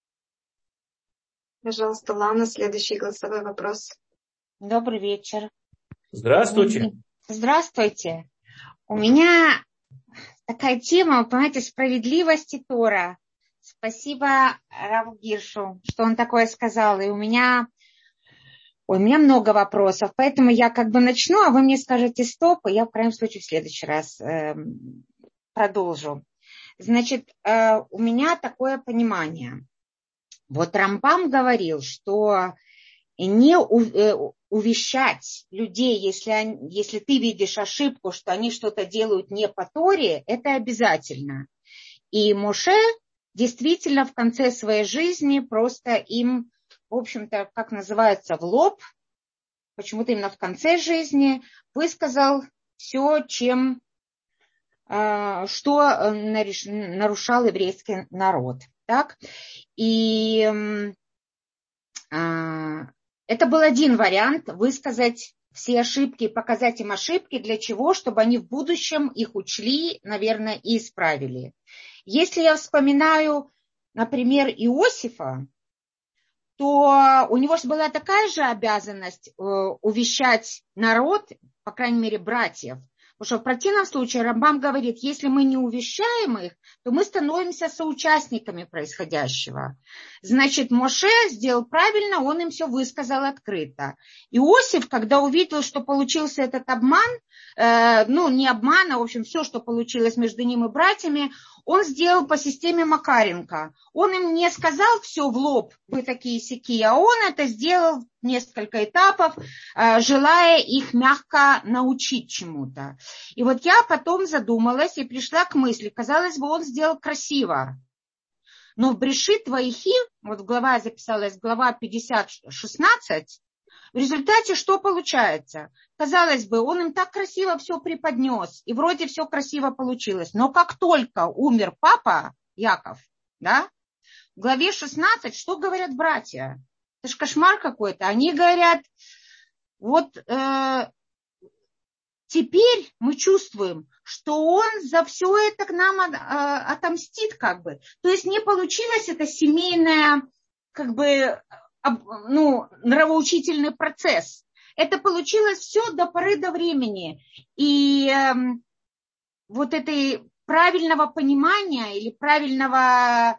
Пожалуйста, Лана, следующий голосовой вопрос. Добрый вечер. Здравствуйте. Здравствуйте. У меня такая тема, вы понимаете, справедливости Тора. Спасибо Раву Гиршу, что он такое сказал. И у меня Ой, у меня много вопросов, поэтому я как бы начну, а вы мне скажете стоп, и я в крайнем случае в следующий раз продолжу. Значит, у меня такое понимание. Вот Рамбам говорил, что не увещать людей, если ты видишь ошибку, что они что-то делают не по Торе, это обязательно. И Моше действительно в конце своей жизни просто им, в общем-то, как называется, в лоб, почему-то именно в конце жизни, высказал все, что нарушал еврейский народ. Так? И это был один вариант высказать все ошибки, показать им ошибки, для чего? Чтобы они в будущем их учли, наверное, и исправили. Если я вспоминаю, например, Иосифа, то у него же была такая же обязанность увещать народ, по крайней мере, братьев. Потому что в противном случае Рамбам говорит, если мы не увещаем их, то мы становимся соучастниками происходящего. Значит, Моше сделал правильно, он им все высказал открыто. Иосиф, когда увидел, что получился этот обман, не обман, а в общем все, что получилось между ним и братьями, он сделал по системе Макаренко. Он им не сказал все в лоб, вы такие-сяки, а он это сделал в несколько этапов, желая их мягко научить чему-то. И вот я потом задумалась и пришла к мысли, казалось бы, он сделал красиво. Но в Брешит Ваихи, вот глава записалась, глава 50-16, в результате что получается? Казалось бы, он им так красиво все преподнес, и вроде все красиво получилось. Но как только умер папа Яков, да, в главе 16, что говорят братья? Это ж кошмар какой-то. Они говорят, вот теперь мы чувствуем, что он за все это к нам отомстит как бы. То есть не получилось это семейное как бы нравоучительный процесс. Это получилось все до поры до времени. И вот этой правильного понимания или правильного,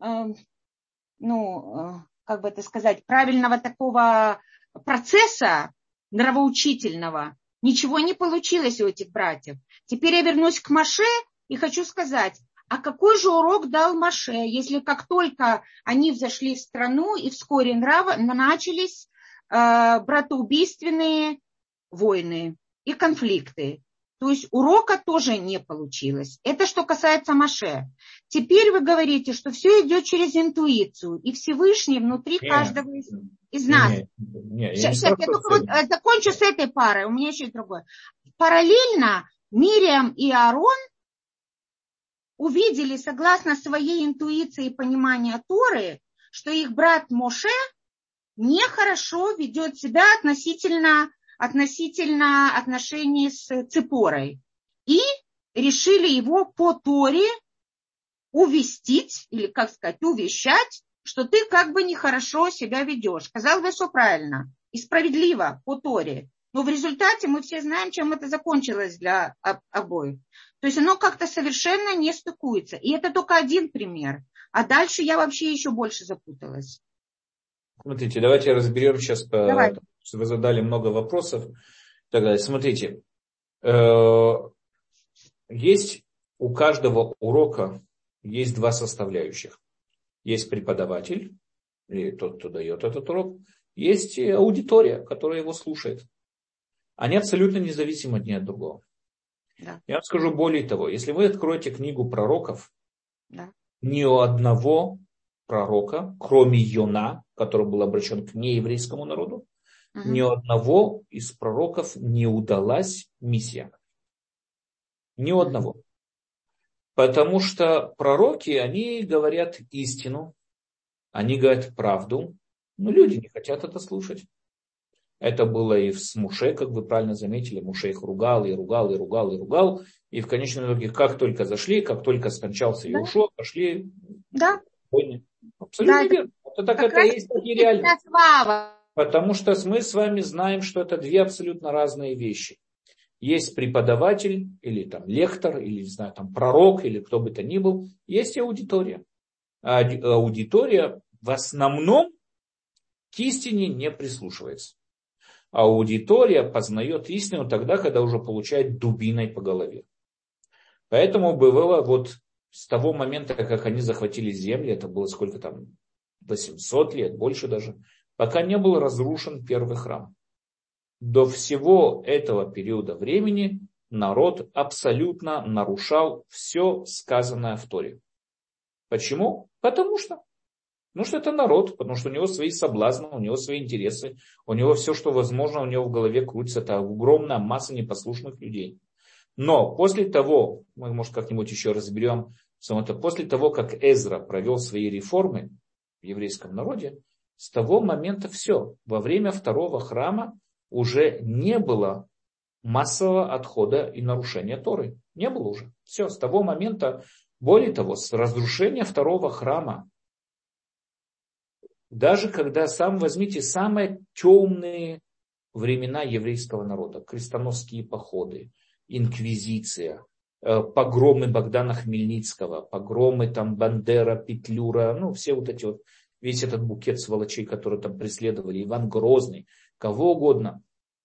как бы это сказать, правильного такого процесса нравоучительного ничего не получилось у этих братьев. Теперь я вернусь к Моше и хочу сказать, а какой же урок дал Моше, если как только они взошли в страну и вскоре начались братоубийственные войны и конфликты. То есть урока тоже не получилось. Это что касается Моше. Теперь вы говорите, что все идет через интуицию, и Всевышний внутри каждого из нас. Сейчас я только вот закончу с этой парой, у меня еще есть другое. Параллельно Мириам и Аарон увидели, согласно своей интуиции и пониманию Торы, что их брат Моше нехорошо ведет себя относительно отношений с Ципорой. И решили его по Торе увестить, или, как сказать, увещать, что ты как бы нехорошо себя ведешь. Казалось бы, все правильно и справедливо по Торе. Но в результате мы все знаем, чем это закончилось для обоих. То есть оно как-то совершенно не стыкуется. И это только один пример. А дальше я вообще еще больше запуталась. Смотрите, давайте разберем сейчас, потому что вы задали много вопросов. Тогда смотрите, есть у каждого урока есть два составляющих. Есть преподаватель, или тот, кто дает этот урок, есть аудитория, которая его слушает. Они абсолютно независимы один от другого. Да. Я вам скажу более того, если вы откроете книгу пророков, да. Ни у одного пророка, кроме Йона, который был обращен к нееврейскому народу, ни у одного из пророков не удалась миссия. Ни у одного. Потому что пророки, они говорят истину, они говорят правду, но люди не хотят это слушать. Это было и с Моше, как вы правильно заметили, Моше их ругал, и ругал, и ругал, и ругал. И в конечном итоге, как только зашли, как только скончался Иошуа, пошли войны. Абсолютно верно. Это есть такие реальности. Потому что мы с вами знаем, что это две абсолютно разные вещи. Есть преподаватель, или там лектор, или, не знаю, там пророк, или кто бы то ни был. Есть и аудитория. А аудитория в основном к истине не прислушивается. Аудитория познает истину тогда, когда уже получает дубиной по голове. Поэтому было вот с того момента, как они захватили земли, это было сколько там, 800 лет, больше даже, пока не был разрушен первый храм. До всего этого периода времени народ абсолютно нарушал все сказанное в Торе. Почему? Потому что это народ, потому что у него свои соблазны, у него свои интересы, у него все, что возможно, у него в голове крутится. Это огромная масса непослушных людей. Но после того, мы, может, как-нибудь еще разберем, после того, как Эзра провел свои реформы в еврейском народе, с того момента все. Во время второго храма уже не было массового отхода и нарушения Торы. Не было уже. Все, с того момента, более того, с разрушения второго храма, даже когда возьмите самые темные времена еврейского народа, крестоносские походы, инквизиция, погромы Богдана Хмельницкого, погромы там Бандера, Петлюра, все вот эти вот, весь этот букет сволочей, которые там преследовали, Иван Грозный, кого угодно.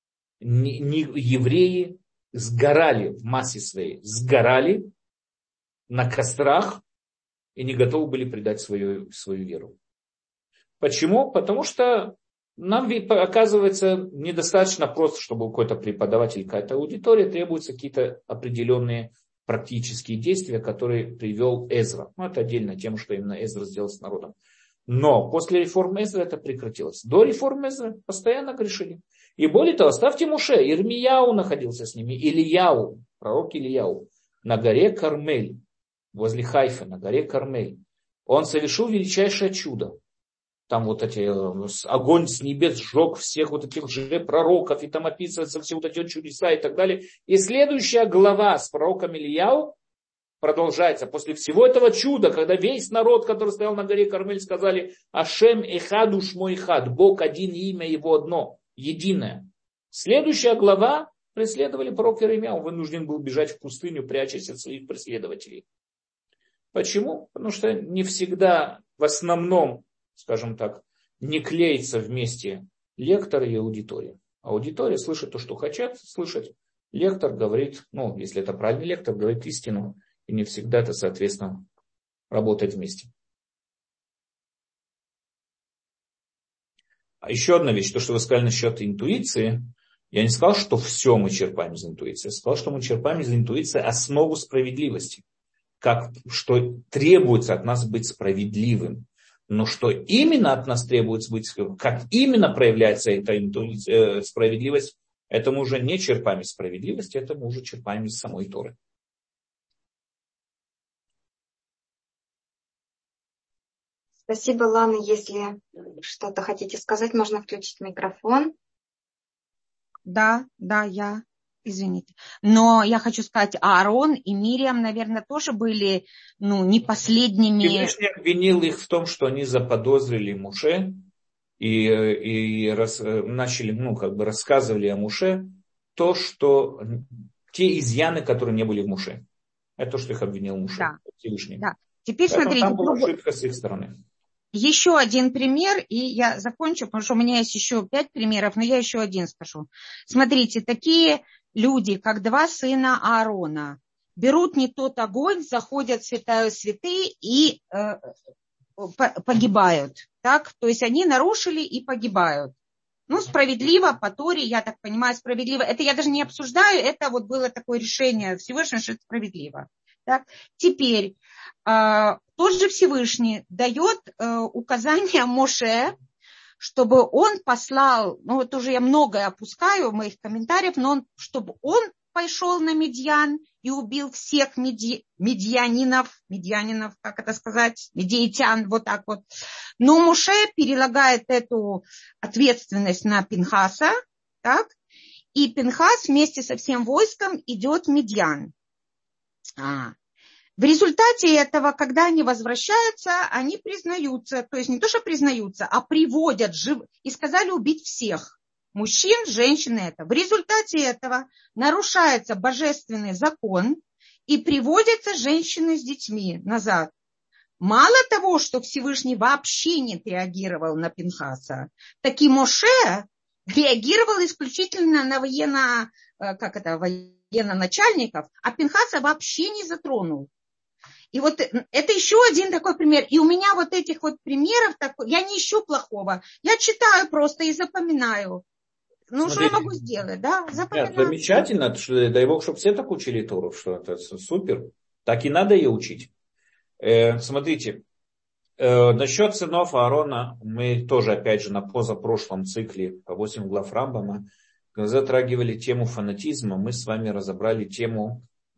Евреи сгорали в массе своей, сгорали на кострах и не готовы были предать свою веру. Почему? Потому что нам, оказывается, недостаточно просто, чтобы какой-то преподаватель, какая-то аудитория, требуются какие-то определенные практические действия, которые привел Эзра. Это отдельная тема, что именно Эзра сделал с народом. Но после реформы Эзра это прекратилось. До реформы Эзра постоянно грешили. И более того, ставьте Моше, Ирмияу находился с ними, Илияу, пророк Илияу, на горе Кармель, возле Хайфа, на горе Кармель. Он совершил величайшее чудо. Там вот огонь с небес сжег всех вот этих же пророков, и там описываются все вот эти чудеса и так далее. И следующая глава с пророком Илияу продолжается. После всего этого чуда, когда весь народ, который стоял на горе Кармель, сказали: Ашем эхад уш мой хад, Бог один, имя его одно, единое. Следующая глава: преследовали пророка Ирмияу, он вынужден был бежать в пустыню, прячась от своих преследователей. Почему? Потому что не всегда, в основном, скажем так, не клеится вместе лектор и аудитория. Аудитория слышит то, что хотят слышать. Лектор говорит, если это правильный лектор, говорит истину. И не всегда это, соответственно, работает вместе. А еще одна вещь, то, что вы сказали насчет интуиции. Я не сказал, что все мы черпаем из интуиции. Я сказал, что мы черпаем из интуиции основу справедливости. Что требуется от нас быть справедливым. Но что именно от нас требуется быть, как именно проявляется эта справедливость, это мы уже не черпаем из справедливости, это мы уже черпаем из самой Торы. Спасибо, Лана. Если что-то хотите сказать, можно включить микрофон. Да, я. Извините. Но я хочу сказать, Аарон и Мириам, наверное, тоже были, не последними. Всевышний обвинил их в том, что они заподозрили Моше и начали, рассказывали о Моше те изъяны, которые не были в Моше. Это то, что их обвинил Моше. Всевышний. Да. Теперь поэтому смотрите. Там была ошибка с их стороны. Еще один пример, и я закончу, потому что у меня есть еще 5 примеров, но я еще один скажу. Смотрите, такие люди, как 2 сына Аарона, берут не тот огонь, заходят в святая святые и погибают. Так? То есть они нарушили и погибают. Справедливо, по Торе, я так понимаю, справедливо. Это я даже не обсуждаю, это вот было такое решение Всевышнего, что это справедливо. Так? Теперь тот же Всевышний дает указание Моше, чтобы он послал, вот уже я многое опускаю в моих комментариях, но чтобы он пошел на Медьян и убил всех медьянинов, как это сказать, медиатян, вот так вот. Но Моше перелагает эту ответственность на Пинхаса, так, и Пинхас вместе со всем войском идет в Медьян. В результате этого, когда они возвращаются, они признаются, то есть не то, что признаются, а приводят и сказали убить всех. Мужчин, женщин это. В результате этого нарушается божественный закон и приводятся женщины с детьми назад. Мало того, что Всевышний вообще не реагировал на Пинхаса, так и Моше реагировал исключительно на военно-начальников, а Пинхаса вообще не затронул. И вот это еще один такой пример. И у меня вот этих вот примеров, я не ищу плохого. Я читаю просто и запоминаю. Ну, что я могу сделать, да? Запоминаю. Нет, замечательно. Дай Бог, чтобы все так учили Тору, что это супер. Так и надо ее учить. Смотрите, насчет сынов Аарона мы тоже, опять же, на позапрошлом цикле по 8 глав Рамбама, когда затрагивали тему фанатизма, мы с вами разобрали тему,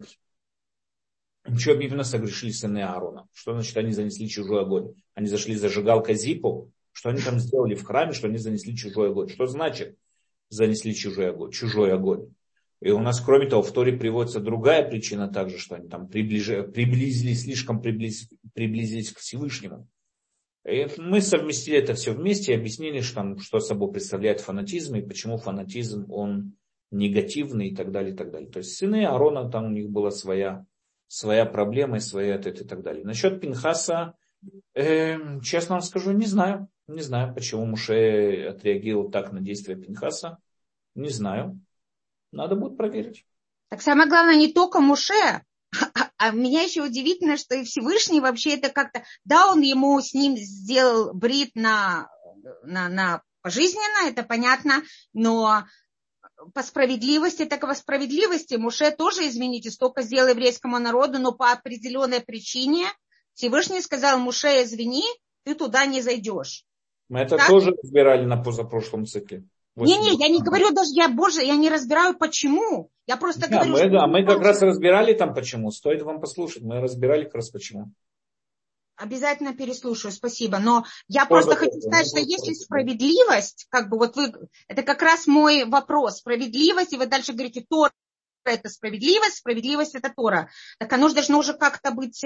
что именно согрешили сыны Аарона. Что значит, они занесли чужой огонь? Они зашли зажигалкой Зиппо. Что они там сделали в храме, что они занесли чужой огонь? Что значит занесли чужой огонь? И у нас, кроме того, в Торе приводится другая причина также, что они там приблизились к Всевышнему. И мы совместили это все вместе и объяснили, что собой представляет фанатизм и почему фанатизм, он негативный и так далее, и так далее. То есть сыны Аарона, там у них была своя проблема и своя и так далее. Насчет Пинхаса, честно вам скажу, не знаю. Не знаю, почему Моше отреагировал так на действия Пинхаса. Не знаю. Надо будет проверить. Так самое главное, не только Моше, а меня еще удивительно, что и Всевышний вообще это как-то... Да, он ему с ним сделал брит на пожизненно, это понятно, но по справедливости, так и по справедливости Моше тоже, извините, столько сделал еврейскому народу, но по определенной причине Всевышний сказал: Моше, извини, ты туда не зайдешь. Мы это тоже разбирали на позапрошлом цикле. Не, я не говорю даже, я не разбираю почему. Я просто говорю, мы как раз разбирали там почему. Стоит вам послушать. Мы разбирали как раз почему. Обязательно переслушаю, спасибо. Но я просто хочу сказать, что если справедливость, как бы вот это как раз мой вопрос. Справедливость, и вы дальше говорите, Тора это справедливость это Тора. Так оно же должно уже как-то быть,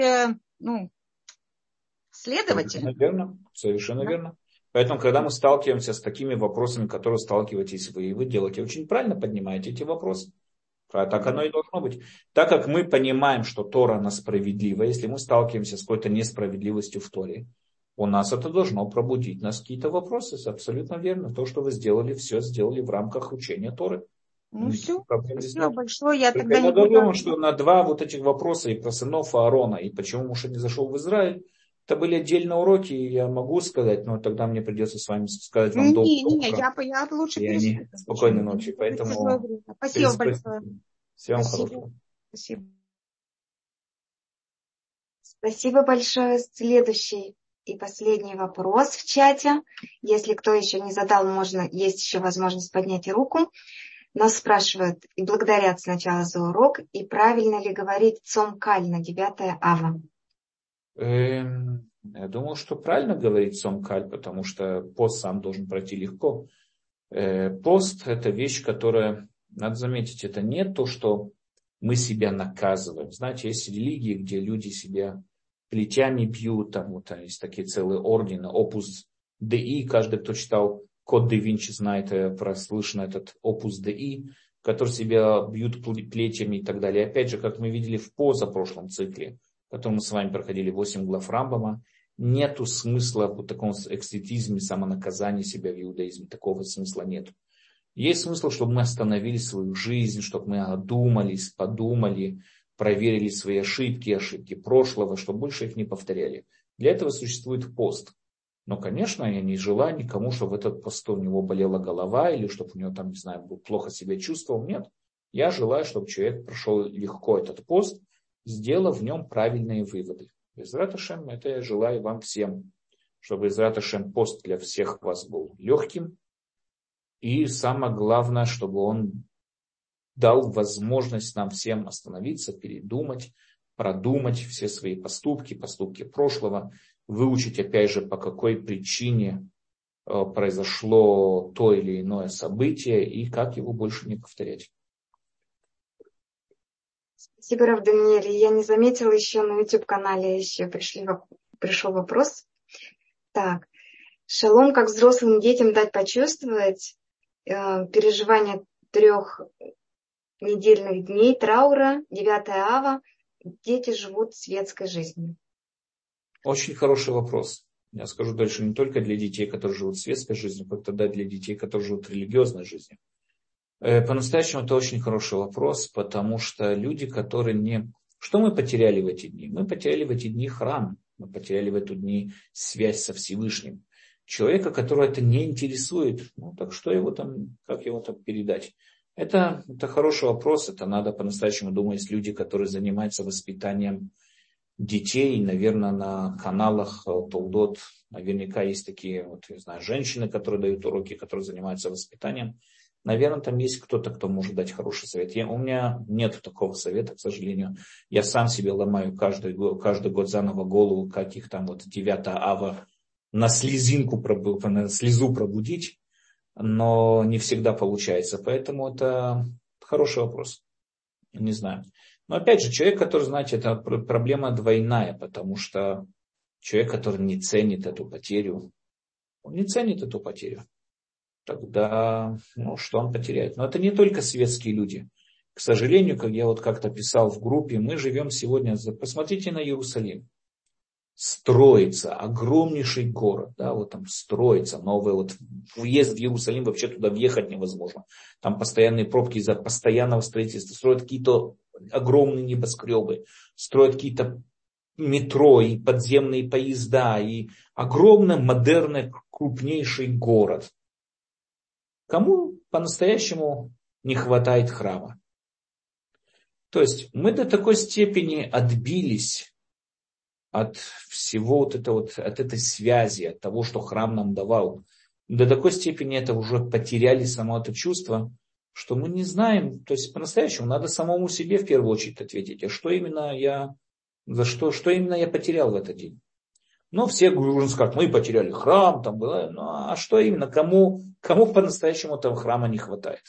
следовательным. Совершенно верно. Поэтому, когда мы сталкиваемся с такими вопросами, которые сталкиваетесь вы, и вы делаете очень правильно, поднимаете эти вопросы. А так оно и должно быть. Так как мы понимаем, что Тора, она справедлива, если мы сталкиваемся с какой-то несправедливостью в Торе, у нас это должно пробудить нас какие-то вопросы. Абсолютно верно. То, что вы сделали, все сделали в рамках учения Торы. Все, спасибо большое. Я тогда не думаю, что на два вот этих вопроса, и про сынов Аарона, и почему Моше не зашел в Израиль, это были отдельные уроки, я могу сказать, но тогда мне придется с вами сказать вам долго. Я лучше переслушаю. Спокойной ночи. Поэтому спасибо большое. Всем хорошего. Спасибо. Спасибо большое. Следующий и последний вопрос в чате. Если кто еще не задал, есть еще возможность поднять руку. Нас спрашивают и благодарят сначала за урок, и правильно ли говорить цом каль на 9 ава? Я думал, что правильно говорить цом каль, потому что пост сам должен пройти легко. Пост – это вещь, которая, надо заметить, это не то, что мы себя наказываем. Знаете, есть религии, где люди себя плетями бьют, там вот есть такие целые ордены, опус Dei, каждый, кто читал Код да Винчи, знает, прослышан этот опус Dei, который себя бьют плетями и так далее. Опять же, как мы видели в позапрошлом цикле, который мы с вами проходили 8 глав Рамбама, нету смысла в таком экстетизме, самонаказании себя в иудаизме. Такого смысла нет. Есть смысл, чтобы мы остановили свою жизнь, чтобы мы одумались, подумали, проверили свои ошибки прошлого, чтобы больше их не повторяли. Для этого существует пост. Но, конечно, я не желаю никому, чтобы в этот пост у него болела голова, или чтобы у него там, не знаю, плохо себя чувствовал. Нет. Я желаю, чтобы человек прошел легко этот пост, сделав в нем правильные выводы. Безрат Ашем, это я желаю вам всем, чтобы Безрат Ашем пост для всех вас был легким. И самое главное, чтобы он дал возможность нам всем остановиться, передумать, продумать все свои поступки прошлого, выучить опять же, по какой причине произошло то или иное событие и как его больше не повторять. Спасибо, Рав Даниэль. Я не заметила, еще на YouTube-канале пришел вопрос. Так. Шалом, как взрослым детям дать почувствовать переживание 3 недельных дней траура, 9 ава. Дети живут светской жизнью. Очень хороший вопрос. Я скажу дальше, не только для детей, которые живут светской жизнью, как тогда для детей, которые живут религиозной жизнью. По-настоящему это очень хороший вопрос, потому что люди, которые не... Что мы потеряли в эти дни? Мы потеряли в эти дни храм, мы потеряли в эти дни связь со Всевышним. Человека, которого это не интересует, ну так что его там, как его там передать? Это хороший вопрос, это надо по-настоящему думать, люди, которые занимаются воспитанием детей, наверное, на каналах Толдот, наверняка есть такие, вот, я знаю, женщины, которые дают уроки, которые занимаются воспитанием. Наверное, там есть кто-то, кто может дать хороший совет. У меня нет такого совета, к сожалению. Я сам себе ломаю каждый год заново голову, как их там вот 9 ава на слезу пробудить, но не всегда получается. Поэтому это хороший вопрос. Не знаю. Но опять же, человек, который, знаете, это проблема двойная, потому что человек, который не ценит эту потерю, он не ценит эту потерю. Тогда, что он потеряет? Но это не только светские люди. К сожалению, как я вот как-то писал в группе, мы живем сегодня, посмотрите на Иерусалим. Строится огромнейший город, да, вот там строится новый, вот въезд в Иерусалим, вообще туда въехать невозможно. Там постоянные пробки из-за постоянного строительства, строят какие-то огромные небоскребы, строят какие-то метро и подземные поезда, и огромный, модерный, крупнейший город. Кому по-настоящему не хватает храма? То есть мы до такой степени отбились от всего вот от этой связи, от того, что храм нам давал. До такой степени это уже потеряли само это чувство, что мы не знаем. То есть по-настоящему надо самому себе в первую очередь ответить, а что именно я потерял в этот день. Ну, все скажут, мы потеряли храм, там было, ну, а что именно, кому по-настоящему этого храма не хватает?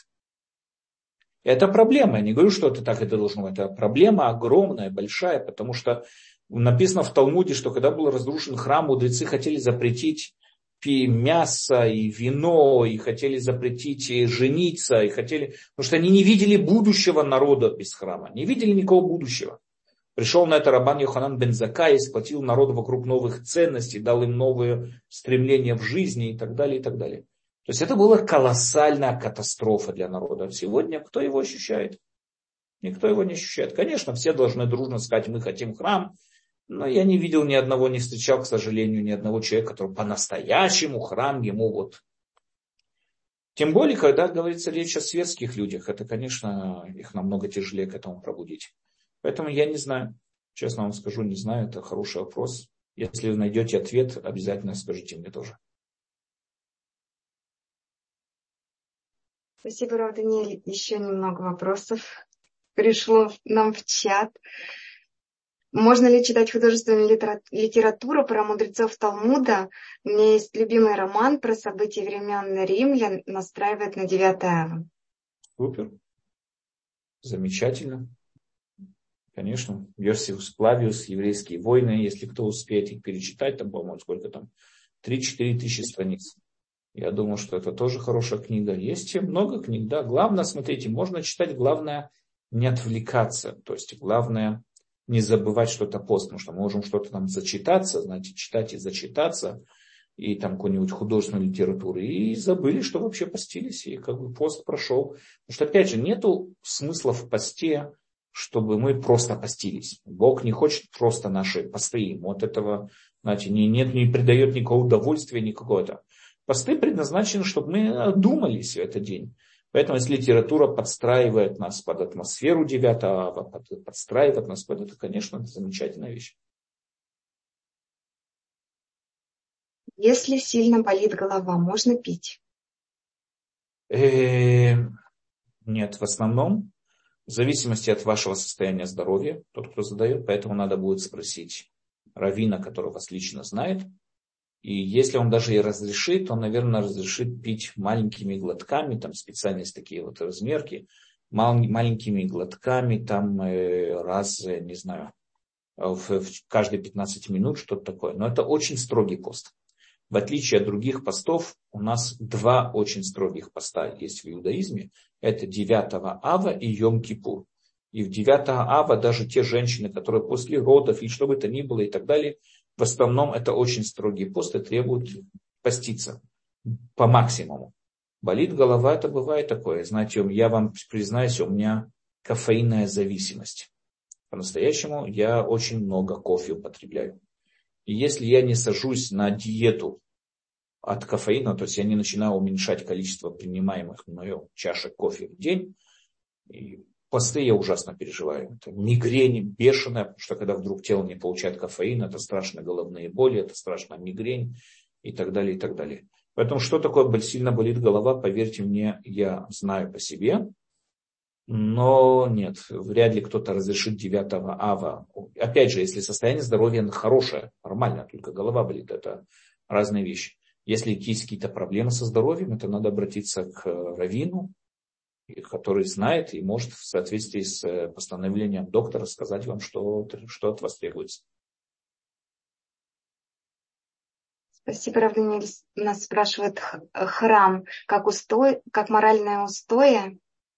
Это проблема, я не говорю, что это так это должно быть, это проблема огромная, большая, потому что написано в Талмуде, что когда был разрушен храм, мудрецы хотели запретить мясо и вино, и хотели запретить жениться, потому что они не видели будущего народа без храма, не видели никакого будущего. Пришел на это Рабан Йоханан бен Заккай, сплотил народ вокруг новых ценностей, дал им новые стремления в жизни и так далее, и так далее. То есть это была колоссальная катастрофа для народа. Сегодня кто его ощущает? Никто его не ощущает. Конечно, все должны дружно сказать, мы хотим храм, но я не видел ни одного, не встречал, к сожалению, ни одного человека, который по-настоящему храм ему вот. Тем более, когда говорится речь о светских людях, это, конечно, их намного тяжелее к этому пробудить. Поэтому я не знаю, честно вам скажу, не знаю, это хороший вопрос. Если вы найдете ответ, обязательно скажите мне тоже. Спасибо, Рав Даниэль. Еще немного вопросов пришло нам в чат. Можно ли читать художественную литературу про мудрецов Талмуда? У меня есть любимый роман про события времен римлян, настраивает на 9 ава. Супер. Замечательно. Конечно, Йосиф Флавиус, еврейские войны, если кто успеет их перечитать, там, по-моему, сколько там, 3-4 тысячи страниц. Я думаю, что это тоже хорошая книга. Есть много книг, да. Главное, смотрите, можно читать, главное не отвлекаться. То есть, главное не забывать, что это пост, потому что мы можем что-то там зачитаться, знаете, читать и зачитаться, и там какую-нибудь художественную литературу, и забыли, что вообще постились, и как бы пост прошел. Потому что, опять же, нету смысла в посте, чтобы мы просто постились. Бог не хочет просто наши посты. Ему от этого, знаете, не придает никакого удовольствия, никакого-то. Посты предназначены, чтобы мы думались в этот день. Поэтому, если литература подстраивает нас под атмосферу 9 ава, подстраивает нас под это, конечно, это замечательная вещь. Если сильно болит голова, можно пить? Нет, в основном. В зависимости от вашего состояния здоровья, тот, кто задает, поэтому надо будет спросить раввина, который вас лично знает. И если он даже и разрешит, он, наверное, разрешит пить маленькими глотками, там специально есть такие вот размерки, маленькими глотками, там не знаю, в каждые 15 минут, что-то такое. Но это очень строгий пост. В отличие от других постов, у нас 2 очень строгих поста есть в иудаизме. Это 9 ава и Йом-Кипур. И в 9 ава даже те женщины, которые после родов, и что бы то ни было и так далее, в основном это очень строгий пост и требует поститься по максимуму. Болит голова, это бывает такое. Знаете, я вам признаюсь, у меня кофеинная зависимость. По-настоящему я очень много кофе употребляю. И если я не сажусь на диету от кофеина, то есть я не начинаю уменьшать количество принимаемых мною чашек кофе в день, и посты я ужасно переживаю. Это мигрень бешеная, потому что когда вдруг тело не получает кофеин, это страшно головные боли, это страшно мигрень и так далее, и так далее. Поэтому что такое сильно болит голова, поверьте мне, я знаю по себе. Но нет, вряд ли кто-то разрешит 9 ава. Опять же, если состояние здоровья хорошее, нормально, только голова болит, это разные вещи. Если есть какие-то проблемы со здоровьем, это надо обратиться к раввину, который знает и может в соответствии с постановлением доктора сказать вам, что от вас требуется. Спасибо, Рав Даниэль. Нас спрашивает храм как моральное устои.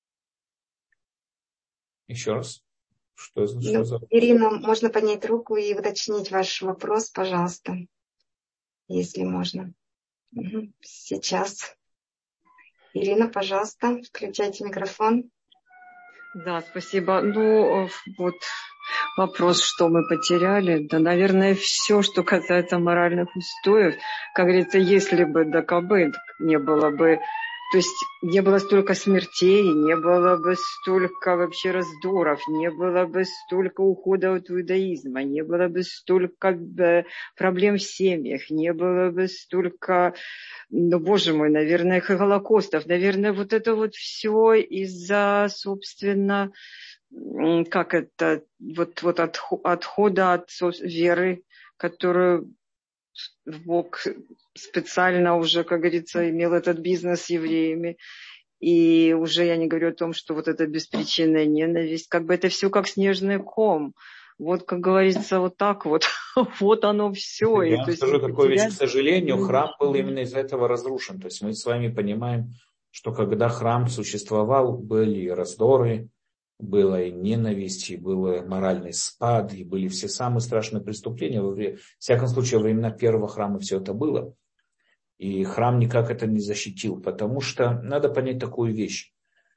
Еще раз. Что за... Ирина, можно поднять руку и уточнить ваш вопрос, пожалуйста, если можно. Сейчас. Ирина, пожалуйста, включайте микрофон. Да, спасибо. Вот вопрос, что мы потеряли. Да, наверное, все, что касается моральных устоев, как говорится, если бы да кабы не было бы, то есть не было столько смертей, не было бы столько вообще раздоров, не было бы столько ухода от иудаизма, не было бы столько проблем в семьях, не было бы столько, боже мой, наверное, голокостов, наверное, вот это вот все из-за, собственно, как это, вот отхода от веры, которую Бог специально уже, как говорится, имел этот бизнес с евреями. И уже я не говорю о том, что вот эта беспричинная ненависть, как бы это все как снежный ком. Вот, как говорится, вот так вот. Вот оно все. Я вам скажу такую вещь. К сожалению, храм был именно из-за этого разрушен. То есть мы с вами понимаем, что когда храм существовал, были раздоры, была и ненависть, и был моральный спад, и были все самые страшные преступления. В всяком случае, во времена первого храма все это было. И храм никак это не защитил, потому что надо понять такую вещь.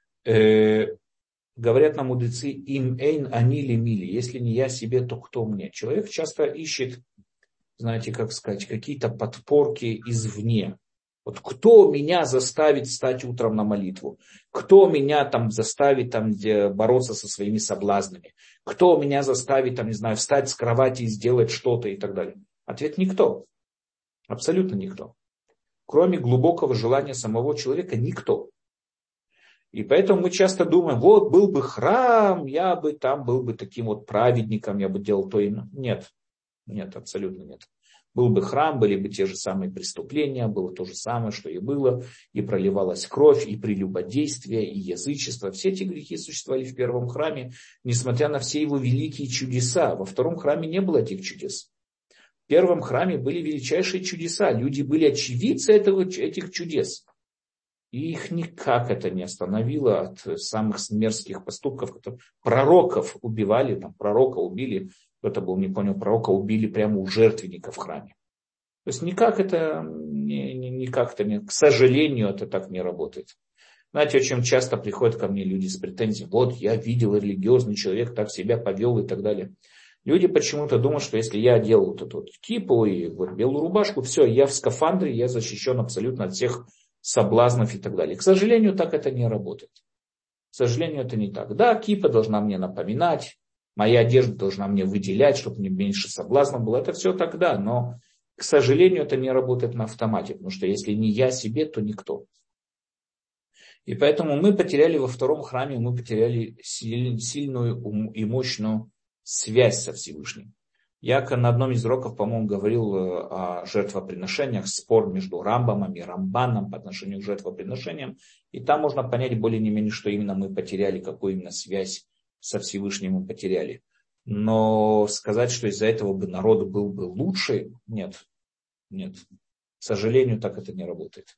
Говорят нам мудрецы, им эйн ани ли мили, если не я себе, то кто мне? Человек часто ищет, знаете, как сказать, какие-то подпорки извне. Вот кто меня заставит встать утром на молитву? Кто меня там заставит там, бороться со своими соблазнами? Кто меня заставит, там, не знаю, встать с кровати и сделать что-то и так далее? Ответ – никто. Абсолютно никто. Кроме глубокого желания самого человека, никто. И поэтому мы часто думаем, вот был бы храм, я бы там был бы таким вот праведником, я бы делал то и иное. Нет, абсолютно нет. Был бы храм, были бы те же самые преступления, было то же самое, что и было, и проливалась кровь, и прелюбодействие, и язычество. Все эти грехи существовали в первом храме, несмотря на все его великие чудеса. Во втором храме не было этих чудес. В первом храме были величайшие чудеса, люди были очевидцы этих чудес. И их никак это не остановило от самых мерзких поступков, которые пророков убивали, там пророка убили, кто-то был, не понял, пророка убили прямо у жертвенника в храме. То есть никак это к сожалению, это так не работает. Знаете, очень часто приходят ко мне люди с претензией, вот я видел религиозный человек, так себя повел и так далее. Люди почему-то думают, что если я одел вот эту вот кипу и вот белую рубашку, все, я в скафандре, я защищен абсолютно от всех соблазнов и так далее. К сожалению, так это не работает. К сожалению, это не так. Да, кипа должна мне напоминать, моя одежда должна мне выделять, чтобы мне меньше соблазнов было. Это все тогда, но, к сожалению, это не работает на автомате, потому что если не я себе, то никто. И поэтому мы потеряли во втором храме, мы потеряли сильную и мощную связь со Всевышним. Я на одном из уроков, по-моему, говорил о жертвоприношениях, спор между Рамбамом и Рамбаном по отношению к жертвоприношениям. И там можно понять более не менее, что именно мы потеряли, какую именно связь со Всевышним мы потеряли. Но сказать, что из-за этого бы народ был бы лучше, нет. К сожалению, так это не работает.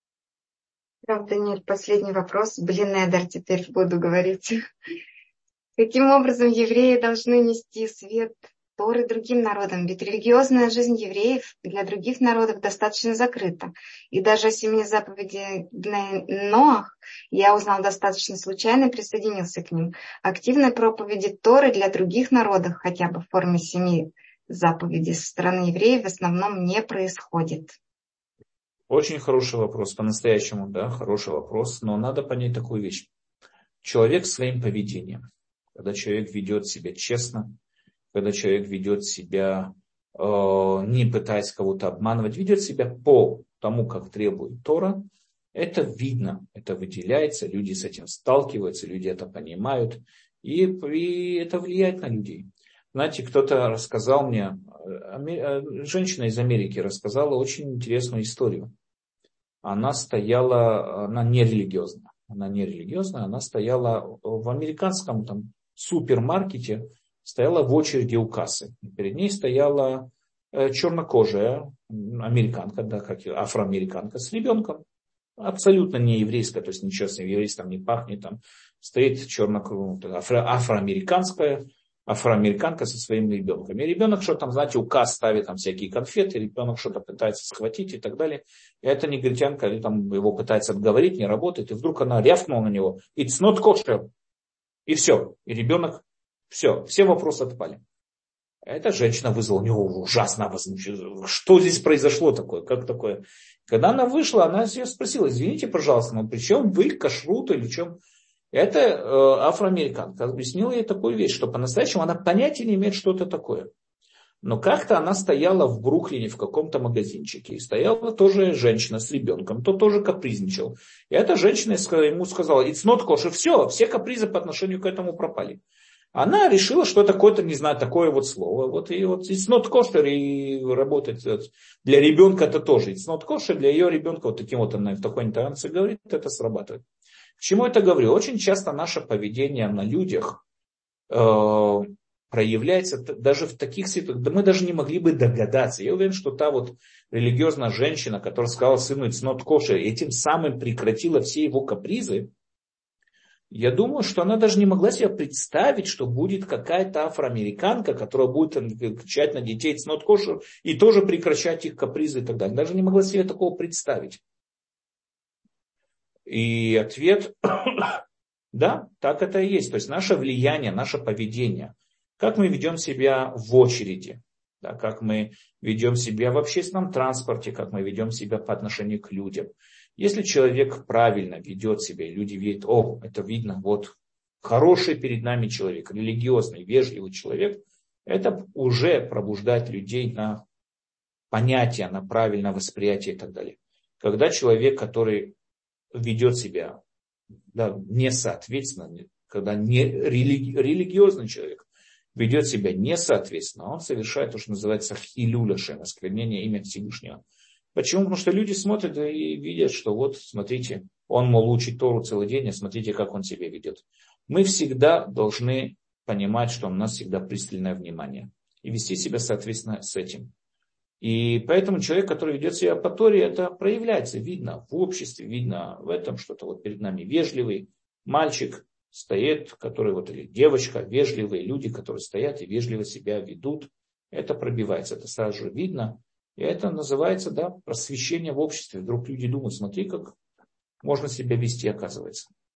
Правда, нет, последний вопрос. Недар, теперь буду говорить. Каким образом евреи должны нести свет Торы другим народам? Ведь религиозная жизнь евреев для других народов достаточно закрыта. И даже о 7 заповедях Ноах я узнал достаточно случайно и присоединился к ним. Активной проповеди Торы для других народов, хотя бы в форме 7 заповедей со стороны евреев, в основном не происходит. Очень хороший вопрос, по-настоящему, да, хороший вопрос. Но надо понять такую вещь. Человек своим поведением, когда человек ведет себя честно, когда человек ведет себя, не пытаясь кого-то обманывать, ведет себя по тому, как требует Тора, это видно, это выделяется, люди с этим сталкиваются, люди это понимают, и это влияет на людей. Знаете, кто-то рассказал мне, женщина из Америки рассказала очень интересную историю. Она нерелигиозная. Она стояла в американском там супермаркете, стояла в очереди у кассы. Перед ней стояла чернокожая американка, да, как афроамериканка с ребенком. Абсолютно не еврейская, то есть ничего с еврейством не пахнет. Там стоит афроамериканка со своим ребенком. И ребенок что там, знаете, у касс ставит там всякие конфеты, ребенок что-то пытается схватить и так далее. И эта негритянка или там его пытается отговорить, не работает. И вдруг она рявкнула на него. It's not kosher. И все. И ребенок, все вопросы отпали. Эта женщина вызвала у него ужасно возмущение. Что здесь произошло такое? Как такое? Когда она вышла, она ее спросила: извините, пожалуйста, но при чем вы кашрут или в чем? Это афроамериканка объяснила ей такую вещь, что по-настоящему она понятия не имеет, что это такое. Но как-то она стояла в Бруклине в каком-то магазинчике. И стояла тоже женщина с ребенком. Тот тоже капризничал. И эта женщина ему сказала: it's not kosher. Все капризы по отношению к этому пропали. Она решила, что это какое-то, не знаю, такое вот слово. Вот и вот it's not kosher, и работать для ребенка это тоже. It's not kosher, для ее ребенка вот таким вот она в такой интонации говорит, это срабатывает. К чему это говорю? Очень часто наше поведение на людях проявляется даже в таких ситуациях, да мы даже не могли бы догадаться. Я уверен, что та вот религиозная женщина, которая сказала сыну it's not kosher, и тем самым прекратила все его капризы, я думаю, что она даже не могла себе представить, что будет какая-то афроамериканка, которая будет кричать на детей it's not kosher и тоже прекращать их капризы и так далее. Даже не могла себе такого представить. И ответ, да, так это и есть. То есть наше влияние, наше поведение, как мы ведем себя в очереди, да, как мы ведем себя в общественном транспорте, как мы ведем себя по отношению к людям. Если человек правильно ведет себя, и люди видят: о, это видно, вот хороший перед нами человек, религиозный, вежливый человек, это уже пробуждает людей на понятие, на правильное восприятие и так далее. Когда человек, который ведет себя, да, несоответственно, когда не религиозный человек ведет себя несоответственно, он совершает то, что называется хилюля шем, осквернение имя Всевышнего. Почему? Потому что люди смотрят и видят, что вот, смотрите, он, мол, учит Тору целый день, а смотрите, как он себя ведет. Мы всегда должны понимать, что у нас всегда пристальное внимание и вести себя соответственно с этим. И поэтому человек, который ведет себя по Торе, это проявляется, видно в обществе, видно в этом, что-то вот перед нами вежливый мальчик стоит, который вот, или девочка, вежливые люди, которые стоят и вежливо себя ведут, это пробивается, это сразу же видно. И это называется, да, просвещение в обществе. Вдруг люди думают: смотри, как можно себя вести, оказывается.